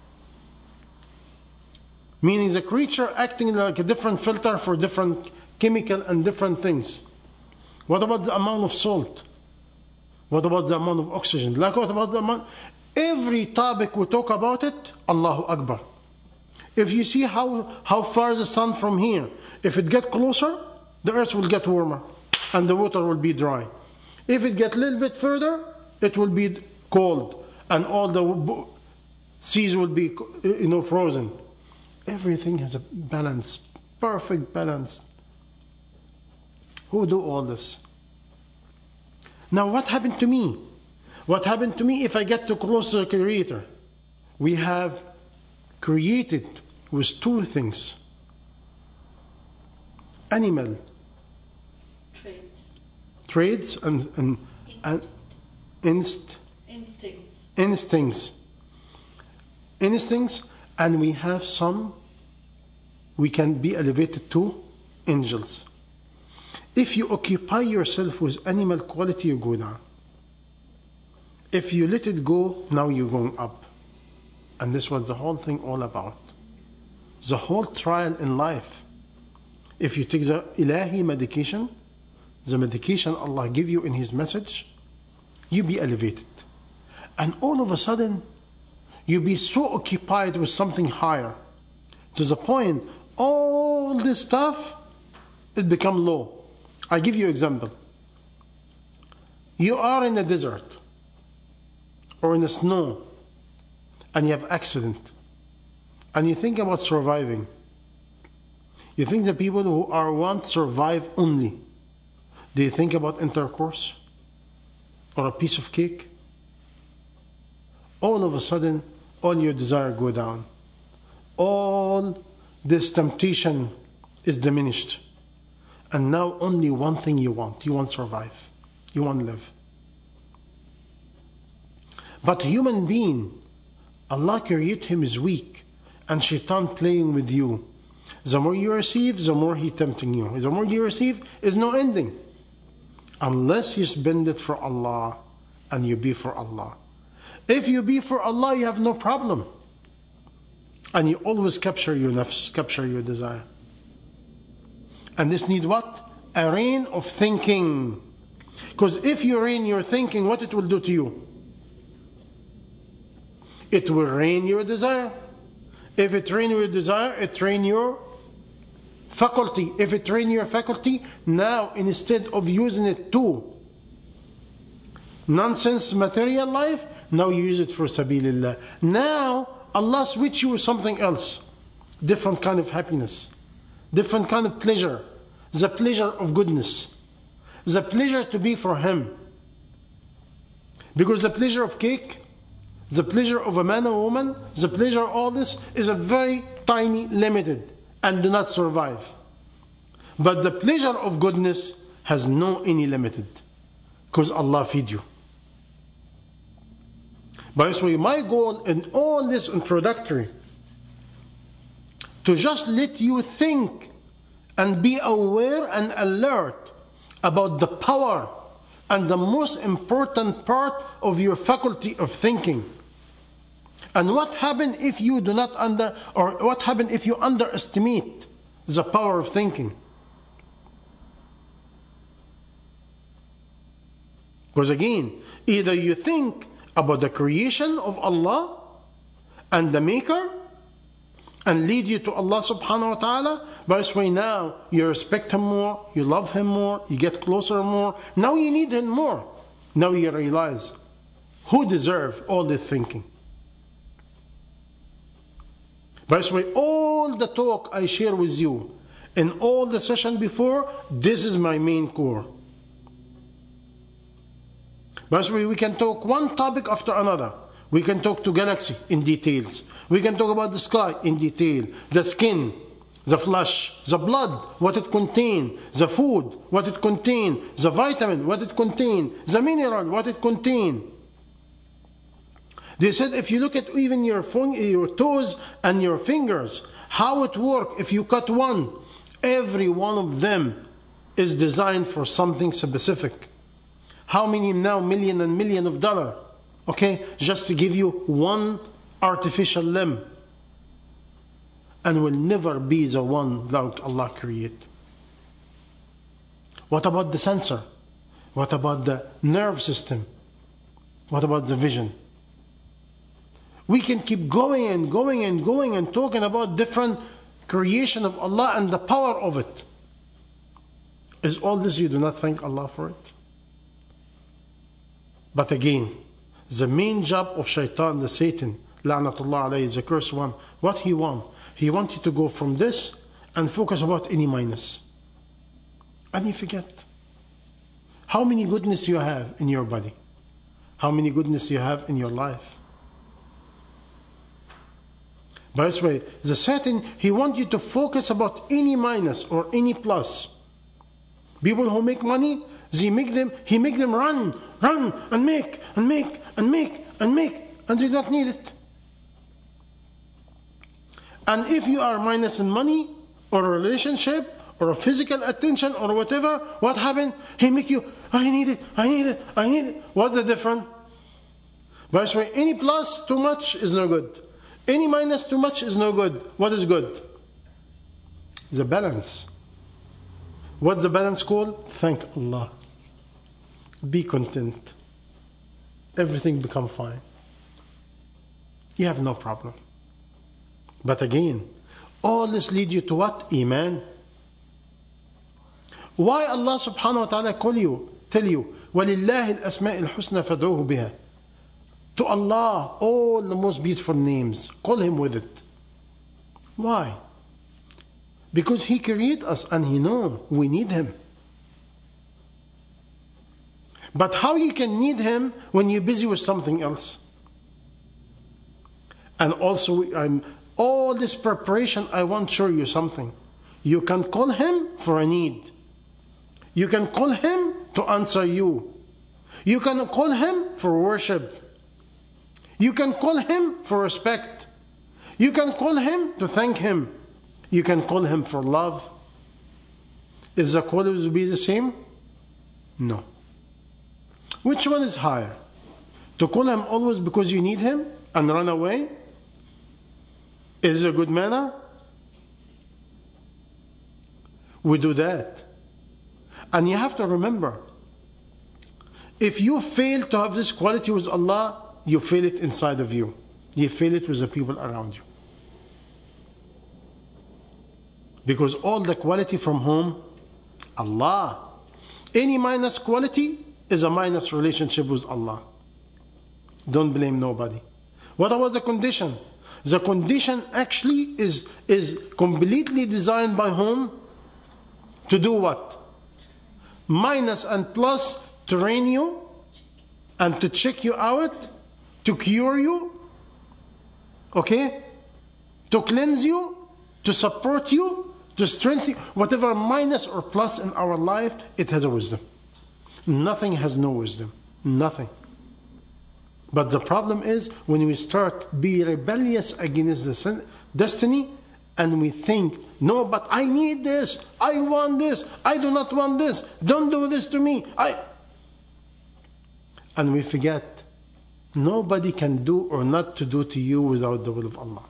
Meaning the creature acting like a different filter for different chemical and different things. What about the amount of salt? What about the amount of oxygen? Like what about the amount? Every topic we talk about it, Allahu Akbar. If you see how far the sun from here, if it gets closer, the earth will get warmer and the water will be dry. If it gets a little bit further, it will be cold and all the seas will be frozen. Everything has a balance, perfect balance. Who do all this? Now what happened to me? What happened to me if I get too close to the Creator? We have created with two things. Animal. Traits and instincts. And we have some, we can be elevated to angels. If you occupy yourself with animal quality, you go down. If you let it go, now you're going up. And this was the whole thing all about. The whole trial in life. If you take the Ilahi medication, the medication Allah give you in His message, you be elevated. And all of a sudden, you be so occupied with something higher, to the point all this stuff, it become low. I give you an example. You are in the desert or in the snow and you have accident and you think about surviving. You think the people who want survive only. Do you think about intercourse or a piece of cake? All of a sudden, all your desire go down. All this temptation is diminished. And now only one thing you want. You want to survive. You want to live. But human being, Allah created him is weak. And shaitan playing with you. The more you receive, the more he tempting you. The more you receive, is no ending. Unless you spend it for Allah and you be for Allah. If you be for Allah, you have no problem. And you always capture your nafs, capture your desire. And this need what? A reign of thinking. Because if you reign your thinking, what it will do to you? It will reign your desire. If it reign your desire, it reign your faculty. If it reign your faculty, now instead of using it to nonsense material life, now you use it for sabilillah. Now Allah switch you with something else. Different kind of happiness. Different kind of pleasure. The pleasure of goodness. The pleasure to be for Him. Because the pleasure of cake, the pleasure of a man or woman, the pleasure of all this is a very tiny, limited, and do not survive. But the pleasure of goodness has no any limited. Because Allah feed you. By this way, my goal in all this introductory, to just let you think and be aware and alert about the power and the most important part of your faculty of thinking. And what happens if you do not what happens if you underestimate the power of thinking? Because again, either you think about the creation of Allah and the Maker, and lead you to Allah subhanahu wa ta'ala, by this way now you respect Him more, you love Him more, you get closer more. Now you need Him more. Now you realize who deserves all this thinking. By this way, all the talk I share with you in all the session before, this is my main core. By this way, we can talk one topic after another. We can talk to galaxy in details. We can talk about the sky in detail, the skin, the flesh, the blood, what it contains, the food, what it contains, the vitamin, what it contains, the mineral, what it contains. They said if you look at even your toes and your fingers, how it works, if you cut one, every one of them is designed for something specific. How many now million and million of dollars, okay, just to give you one artificial limb, and will never be the one like Allah create. What about the sensor? What about the nerve system? What about the vision? We can keep going and going and going and talking about different creation of Allah and the power of it. Is all this you do not thank Allah for it? But again, the main job of shaitan, the Satan, la'natullah alayhi, the cursed one, what he wants? He wants you to go from this and focus about any minus. And you forget how many goodness you have in your body, how many goodness you have in your life. By this way, the Satan, he wants you to focus about any minus or any plus. People who make money, he make them run and make, and they don't need it. And if you are minus in money, or a relationship, or a physical attention, or whatever, what happened? He make you, I need it. What's the difference? By this way, any plus too much is no good. Any minus too much is no good. What is good? The balance. What's the balance called? Thank Allah. Be content. Everything become fine. You have no problem. But again, all this lead you to what? Iman. Why Allah subhanahu wa ta'ala tell you, وَلِلَّهِ الْأَسْمَاءِ الْحُسْنَى فَادْعُوهُ بِهَا. To Allah, all the most beautiful names. Call Him with it. Why? Because He created us and He knows we need Him. But how you can need Him when you're busy with something else? And also, all this preparation, I want to show you something. You can call Him for a need. You can call Him to answer you. You can call Him for worship. You can call Him for respect. You can call Him to thank Him. You can call Him for love. Is the call will be the same? No. Which one is higher? To call Him always because you need Him and run away? Is it a good manner? We do that. And you have to remember, if you fail to have this quality with Allah, you feel it inside of you. You feel it with the people around you. Because all the quality from whom? Allah. Any minus quality is a minus relationship with Allah. Don't blame nobody. What about the condition? The condition actually is completely designed by whom? To do what? Minus and plus to train you and to check you out, to cure you, okay? To cleanse you, to support you, to strengthen you. Whatever minus or plus in our life, it has a wisdom. Nothing has no wisdom. Nothing. But the problem is when we start be rebellious against the destiny and we think, no, but I need this, I want this, I do not want this, don't do this to me. And we forget, nobody can do or not to do to you without the will of Allah.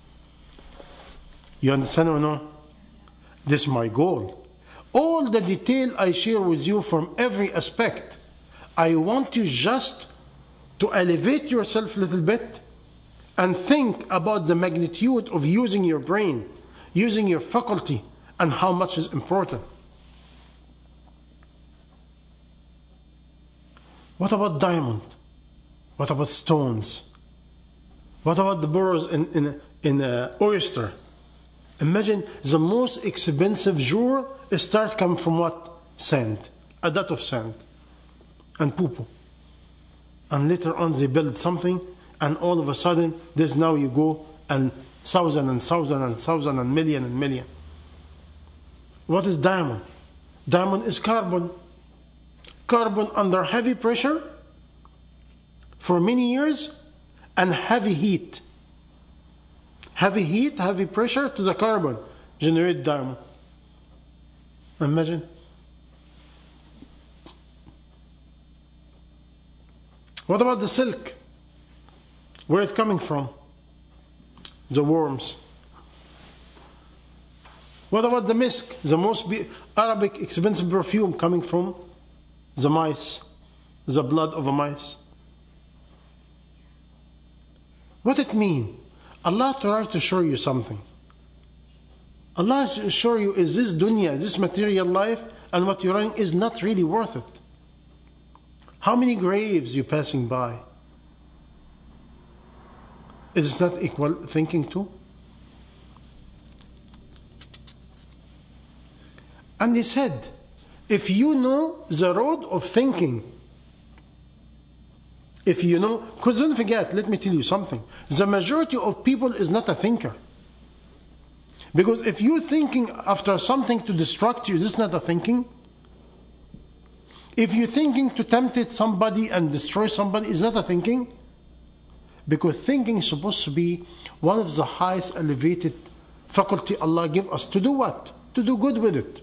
You understand or no? This is my goal. All the detail I share with you from every aspect, I want you just to elevate yourself a little bit and think about the magnitude of using your brain, using your faculty, and how much is important. What about diamond? What about stones? What about the burrows in oyster? Imagine the most expensive jewel start come from what? Sand. A dot of sand. And poo-poo. And later on they build something, and all of a sudden, there's now you go and thousand and million. What is diamond? Diamond is carbon. Carbon under heavy pressure for many years and heavy heat. Heavy heat, heavy pressure to the carbon generate diamond. Imagine. What about the silk? Where it coming from? The worms. What about the misk? The most Arabic expensive perfume coming from the mice, the blood of a mice. What it mean? Allah tries to show you something. Allah show you is this dunya, this material life, and what you're running is not really worth it. How many graves you passing by? Is it not equal thinking too? And he said, if you know the road of thinking, if you know, because don't forget, let me tell you something. The majority of people is not a thinker. Because if you're thinking after something to distract you, this is not a thinking. If you're thinking to tempt somebody and destroy somebody, is not a thinking. Because thinking is supposed to be one of the highest elevated faculty Allah give us to do what? To do good with it.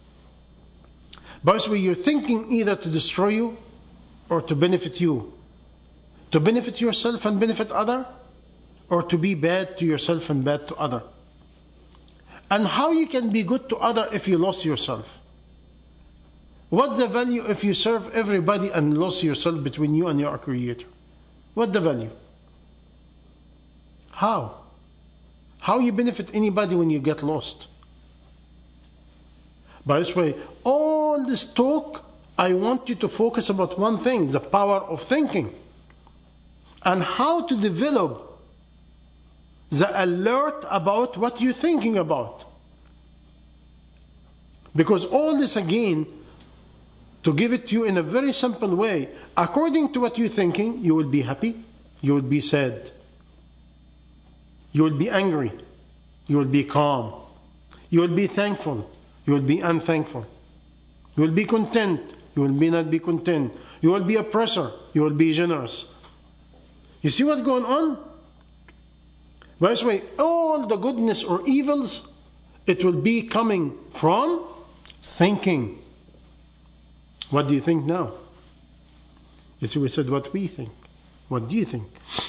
By the way, you're thinking either to destroy you or to benefit you. To benefit yourself and benefit other, or to be bad to yourself and bad to other. And how you can be good to other if you lost yourself? What's the value if you serve everybody and lost yourself between you and your Creator? What's the value? How? How you benefit anybody when you get lost? By this way, all this talk, I want you to focus about one thing, the power of thinking. And how to develop the alert about what you're thinking about. Because all this again, to give it to you in a very simple way, according to what you're thinking, you will be happy, you will be sad, you will be angry, you will be calm, you will be thankful, you will be unthankful, you will be content, you will not be content, you will be oppressor, you will be generous. You see what's going on? By the way, all the goodness or evils, it will be coming from thinking. What do you think now? You see, we said what we think. What do you think?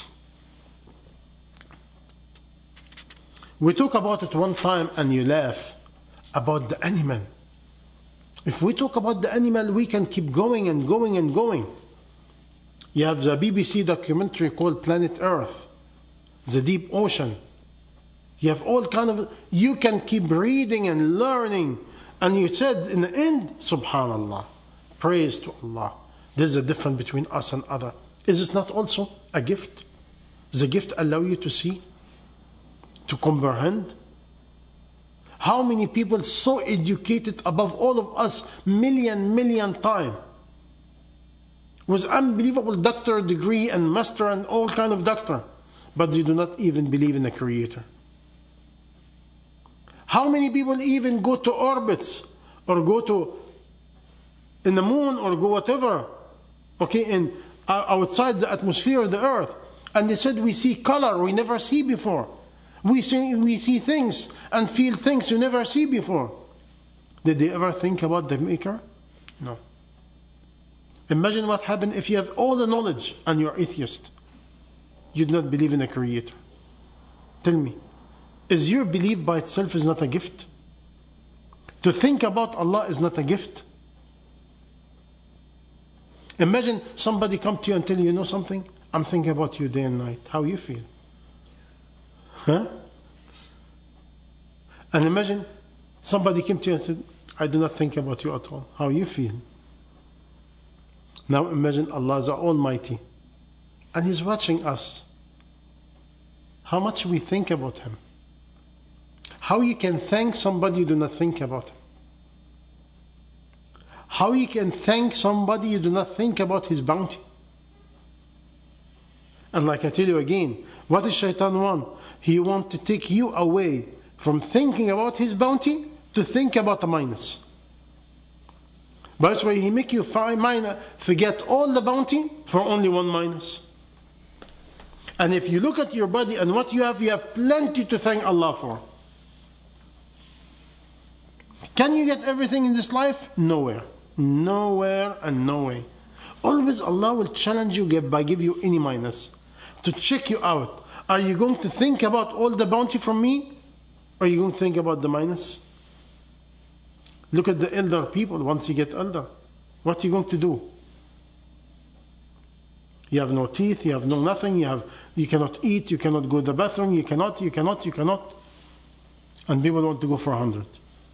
We talk about it one time and you laugh about the animal. If we talk about the animal, we can keep going and going and going. You have the BBC documentary called Planet Earth, the deep ocean. You have all kind of, you can keep reading and learning. And you said in the end, Subhanallah, praise to Allah. There's a difference between us and other. Is this not also a gift? Does the gift allow you to see, to comprehend? How many people so educated above all of us, million times, with unbelievable doctor degree and master and all kind of doctor, but they do not even believe in a Creator. How many people even go to orbits or go to in the moon or go whatever, okay, in outside the atmosphere of the earth, and they said we see color we never see before. We see things and feel things you never see before. Did they ever think about the Maker? No. Imagine what happened if you have all the knowledge and you're atheist. You do not believe in a Creator. Tell me, is your belief by itself is not a gift? To think about Allah is not a gift? Imagine somebody come to you and tell you, you know something? I'm thinking about you day and night. How you feel? Huh? And imagine somebody came to you and said, I do not think about you at all. How you feel? Now imagine Allah is the Almighty and He's watching us. How much we think about Him. How you can thank somebody you do not think about Him. How you can thank somebody you do not think about His bounty. And like I tell you again, what does Shaitan want? He wants to take you away from thinking about His bounty to think about the minus. That's why He make you forget all the bounty for only one minus. And if you look at your body and what you have plenty to thank Allah for. Can you get everything in this life? Nowhere. Nowhere and no way. Always Allah will challenge you by give you any minus. To check you out. Are you going to think about all the bounty from me? Or are you going to think about the minus? Look at the elder people once you get older. What are you going to do? You have no teeth, you have no nothing, you cannot eat, you cannot go to the bathroom, you cannot. And people want to go for 100.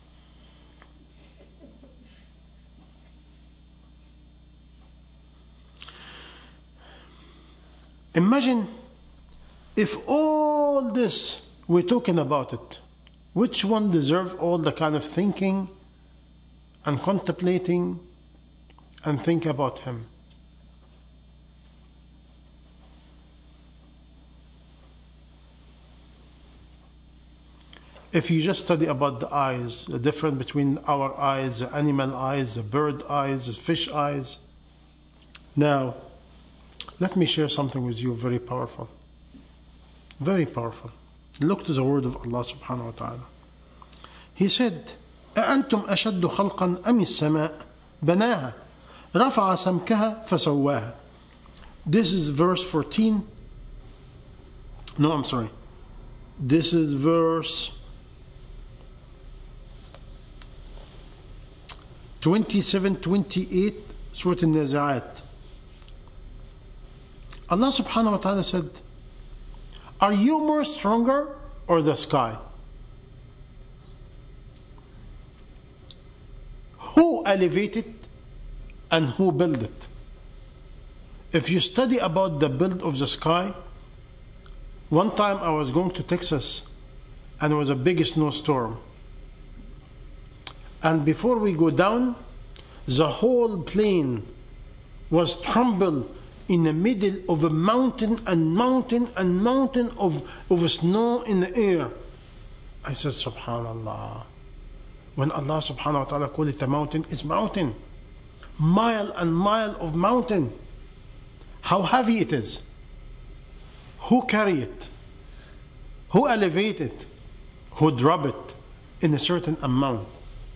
Imagine if all this we're talking about it, which one deserves all the kind of thinking and contemplating and think about Him? If you just study about the eyes, the difference between our eyes, the animal eyes, the bird eyes, the fish eyes. Now, let me share something with you very powerful. Very powerful. Look to the word of Allah subhanahu wa ta'ala. He said, أأنتم أشد خلقا أم السماء بناها رفع سمكها فسواها. This is verse 14. No, I'm sorry. This is verse 27-28, Surah Al-Nazi'at. Allah subhanahu wa ta'ala said, are you more stronger or the sky? Who elevated and who built it? If you study about the build of the sky, one time I was going to Texas and it was a big snowstorm. And before we go down, the whole plane was trembled in the middle of a mountain of snow in the air. I said, Subhanallah. When Allah subhanahu wa ta'ala called it a mountain, it's mountain. Mile and mile of mountain. How heavy it is. Who carry it? Who elevate it? Who drop it in a certain amount?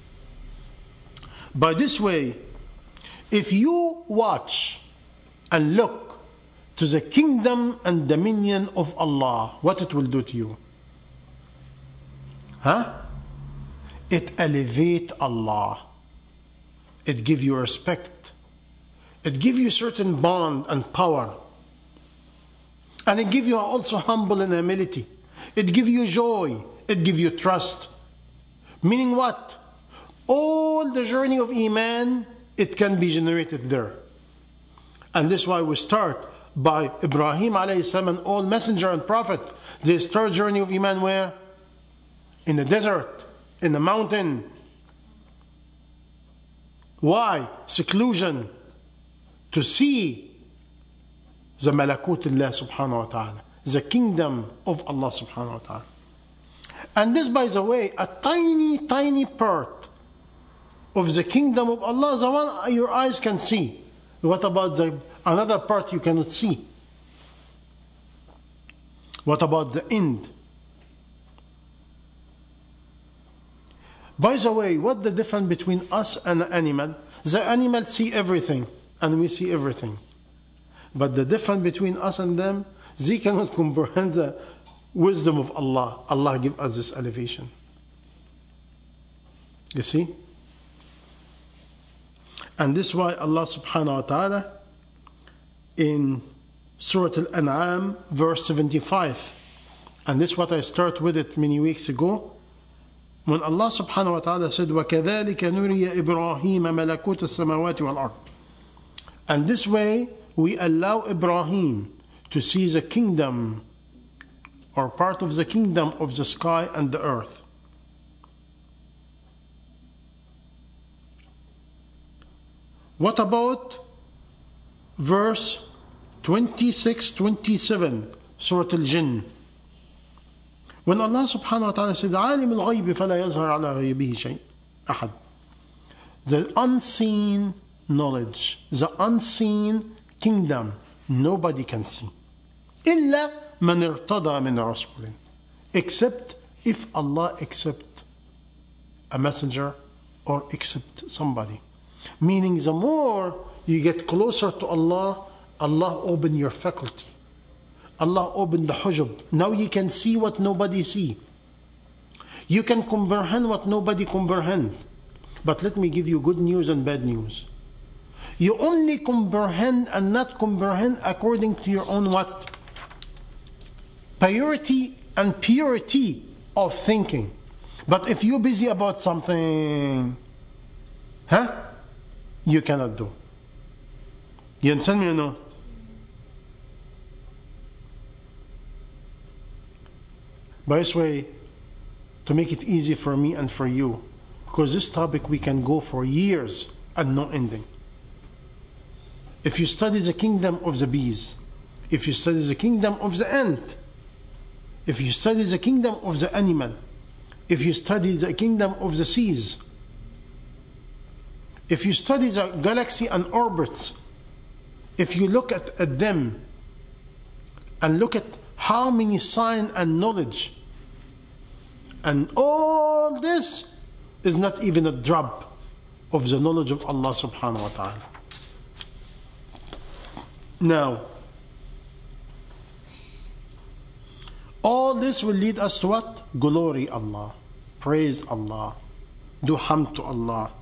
By this way, if you watch and look to the kingdom and dominion of Allah, what it will do to you? It elevate Allah. It give you respect. It give you certain bond and power. And it give you also humble and humility. It give you joy. It give you trust. Meaning what? All the journey of Iman, it can be generated there. And this is why we start by Ibrahim alayhi salam and all messenger and prophet. They start journey of Iman where? In the desert, in the mountain. Why? Seclusion. To see the malakut Allah subhanahu wa ta'ala. The kingdom of Allah subhanahu wa ta'ala. And this, by the way, a tiny part of the kingdom of Allah, the one your eyes can see. What about another part you cannot see? What about the end? By the way, what the difference between us and the animal? The animal see everything and we see everything. But the difference between us and them, they cannot comprehend the wisdom of Allah. Allah give us this elevation. You see? And this is why Allah subhanahu wa ta'ala in Surah Al-An'am verse 75 And this is what I started with it many weeks ago. When Allah subhanahu wa ta'ala said, وَكَذَلِكَ نُرِيَ إِبْرَاهِيمَ مَلَكُوتَ السَّمَاوَاتِ وَالْأَرْضِ. And this way we allow Ibrahim to see the kingdom or part of the kingdom of the sky and the earth. What about verse 26-27, Surah Al-Jinn? When Allah subhanahu wa ta'ala said, عَالِمُ الْغَيْبِ فَلَا يَظْهَرْ عَلَى غَيْبِهِ شَيْءٍ أَحَدٍ. The unseen knowledge, the unseen kingdom, nobody can see. إِلَّا مَنْ ارْتَضَى مِنْ رَسُولٍ. Except if Allah accept a messenger or accept somebody. Meaning the more you get closer to Allah, Allah open your faculty. Allah opened the hujab. Now you can see what nobody see. You can comprehend what nobody comprehend. But let me give you good news and bad news. You only comprehend and not comprehend according to your own what? Purity and purity of thinking. But if you're busy about something, you cannot do. You understand me or no? By this way, to make it easy for me and for you, because this topic we can go for years and no ending. If you study the kingdom of the bees, if you study the kingdom of the ant, if you study the kingdom of the animal, if you study the kingdom of the seas, if you study the galaxy and orbits, if you look at them and look at how many signs and knowledge, and all this is not even a drop of the knowledge of Allah subhanahu wa ta'ala. Now, all this will lead us to what? Glory Allah, praise Allah, do hamd to Allah.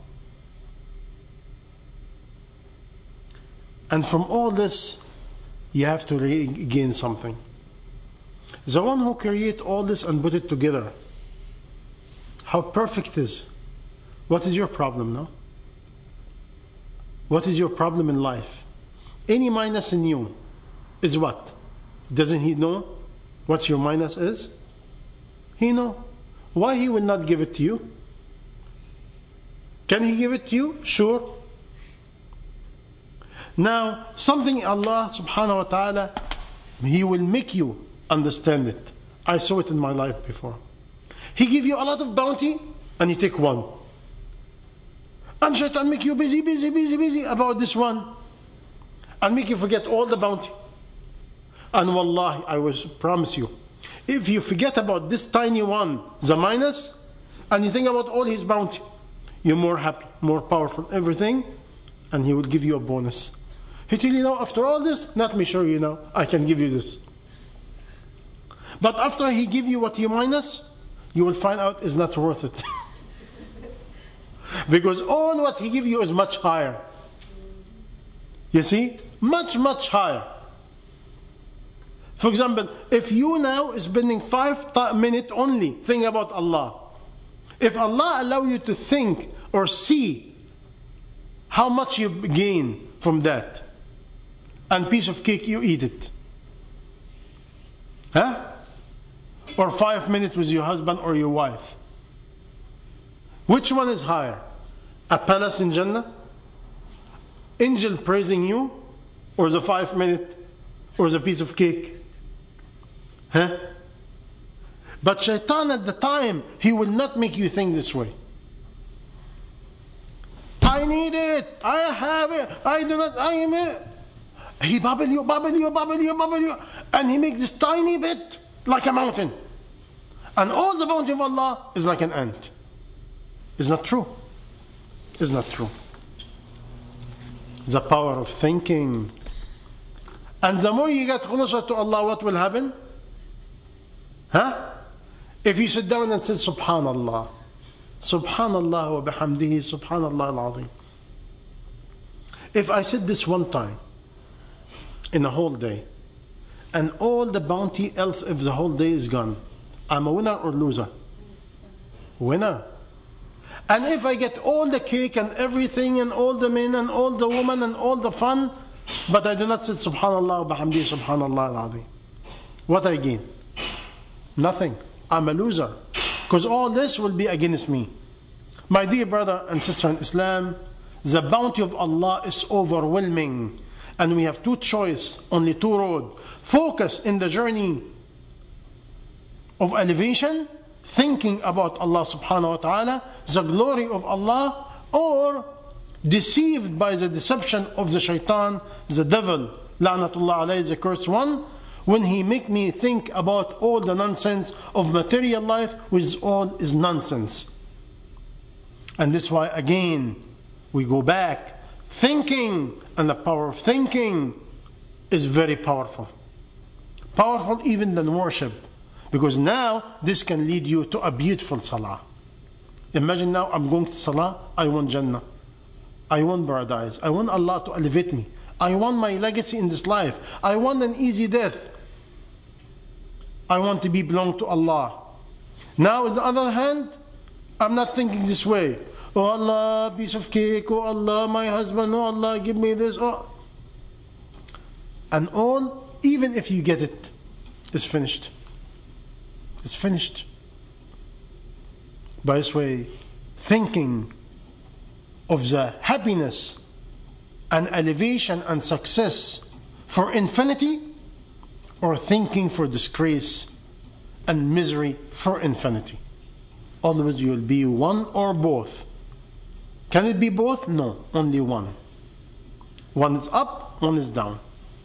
And from all this, you have to gain something. The one who created all this and put it together, how perfect it is. What is your problem now? What is your problem in life? Any minus in you is what? Doesn't he know what your minus is? He knows. Why he will not give it to you? Can he give it to you? Sure. Now, something Allah subhanahu wa ta'ala, he will make you understand it. I saw it in my life before. He give you a lot of bounty and you take one. And shaitan make you busy about this one. And make you forget all the bounty. And wallahi, I will promise you, if you forget about this tiny one, the minus, and you think about all his bounty, you're more happy, more powerful, everything, and he will give you a bonus. He tell you, now, after all this, let me show you now, I can give you this. But after he give you what you minus, you will find out it's not worth it. Because all what he give you is much higher. You see? Much higher. For example, if you now is spending 5 minutes only thinking about Allah, if Allah allow you to think or see how much you gain from that, and piece of cake you eat it, or 5 minutes with your husband or your wife, which one is higher? A palace in Jannah, angel praising you, or the 5 minutes, or the piece of cake? But shaitan at the time, he will not make you think this way. I need it, I have it, I do not, I am it. He bubble you, and he makes this tiny bit like a mountain. And all the bounty of Allah is like an ant. It's not true. It's not true. The power of thinking. And the more you get closer to Allah, what will happen? If you sit down and say, Subhanallah, Subhanallah wa bihamdihi, Subhanallah al-Azim. If I said this one time, in a whole day, and all the bounty else if the whole day is gone, I'm a winner or loser? Winner. And if I get all the cake and everything and all the men and all the women and all the fun, but I do not say subhanallah wa bihamdi subhanallah al-azim, what I gain? Nothing. I'm a loser, because all this will be against me. My dear brother and sister in Islam, the bounty of Allah is overwhelming, and we have two choices, only two roads. Focus in the journey of elevation, thinking about Allah subhanahu wa ta'ala, the glory of Allah, or deceived by the deception of the shaitan, the devil, la'natullah alayhi, the cursed one, when he make me think about all the nonsense of material life, which all is nonsense. And this is why again we go back, thinking, and the power of thinking is very powerful. Powerful even than worship, because now this can lead you to a beautiful salah. Imagine now I'm going to salah, I want Jannah, I want paradise, I want Allah to elevate me, I want my legacy in this life, I want an easy death, I want to be belong to Allah. Now on the other hand, I'm not thinking this way. Oh Allah, piece of cake. Oh Allah, my husband. Oh Allah, give me this. Oh. And all, even if you get it, it's finished. It's finished. By this way, thinking of the happiness and elevation and success for infinity, or thinking for disgrace and misery for infinity. Always you'll be one or both. Can it be both? No, only one. One is up, one is down.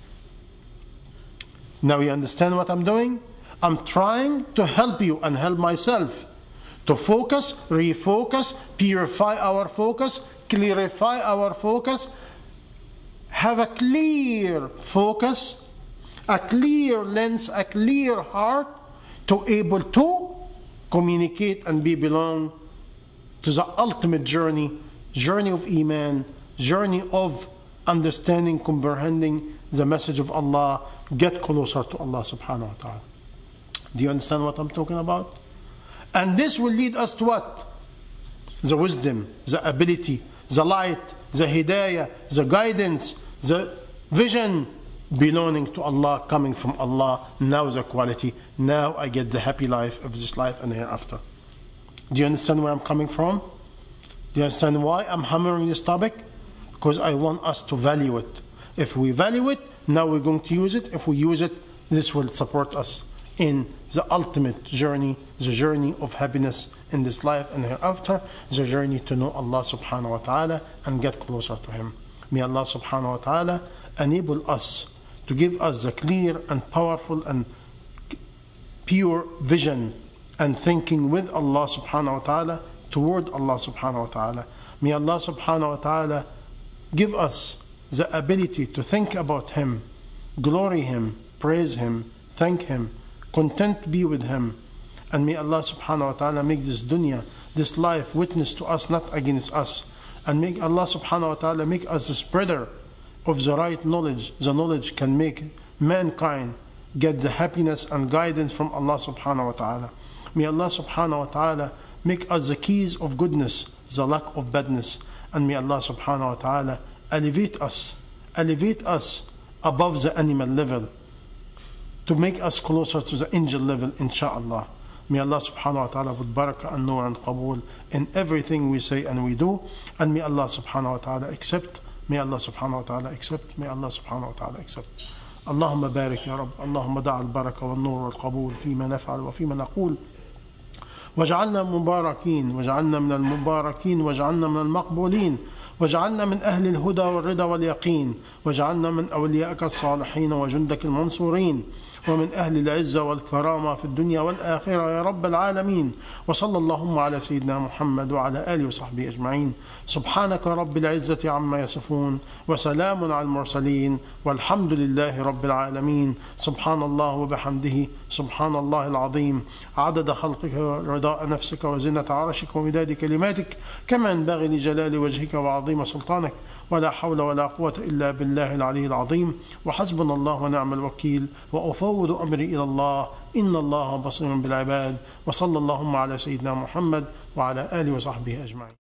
Now you understand what I'm doing? I'm trying to help you and help myself to focus, refocus, purify our focus, clarify our focus, have a clear focus, a clear lens, a clear heart, to able to communicate and be belong to the ultimate journey of Iman, journey of understanding, comprehending the message of Allah, get closer to Allah subhanahu wa ta'ala. Do you understand what I'm talking about? And this will lead us to what? The wisdom, the ability, the light, the hidayah, the guidance, the vision belonging to Allah, coming from Allah. Now the quality. Now I get the happy life of this life and hereafter. Do you understand where I'm coming from? Do you understand why I'm hammering this topic? Because I want us to value it. If we value it, now we're going to use it. If we use it, this will support us in the ultimate journey, the journey of happiness in this life and hereafter, the journey to know Allah subhanahu wa ta'ala and get closer to Him. May Allah subhanahu wa ta'ala enable us to give us the clear and powerful and pure vision and thinking with Allah subhanahu wa ta'ala, toward Allah subhanahu wa ta'ala. May Allah subhanahu wa ta'ala give us the ability to think about Him, glory Him, praise Him, thank Him, content to be with Him. And may Allah subhanahu wa ta'ala make this dunya, this life, witness to us, not against us. And make Allah subhanahu wa ta'ala make us the spreader of the right knowledge. The knowledge can make mankind get the happiness and guidance from Allah subhanahu wa ta'ala. May Allah subhanahu wa ta'ala make us the keys of goodness, the lack of badness. And may Allah subhanahu wa ta'ala elevate us above the animal level, to make us closer to the angel level, insha'Allah. May Allah subhanahu wa ta'ala put barakah and nur and qabool in everything we say and we do. And may Allah subhanahu wa ta'ala accept. May Allah subhanahu wa ta'ala accept. May Allah subhanahu wa ta'ala accept. اللهم بارك يا رب. اللهم دع البركة والنور والقبول فيما نفعل وفيما نقول. واجعلنا مباركين، واجعلنا من المباركين، واجعلنا من المقبولين، واجعلنا من أهل الهدى والرضا واليقين، واجعلنا من أوليائك الصالحين وجندك المنصورين، ومن أهل العزة والكرامة في الدنيا والآخرة يا رب العالمين. وصلى اللهم على سيدنا محمد وعلى آله وصحبه أجمعين. سبحانك رب العزة عما يصفون، وسلام على المرسلين، والحمد لله رب العالمين. سبحان الله وبحمده، سبحان الله العظيم، عدد خلقه رضاء نفسك وزنة عرشك ومداد كلماتك، كما ينبغي لجلال وجهك وعظيم سلطانك. ولا حول ولا قوة إلا بالله العلي العظيم. وحسبنا الله ونعم الوكيل، وأفوض أمري إلى الله، إن الله بصير بالعباد. وصلى اللهم على سيدنا محمد وعلى آله وصحبه أجمعين.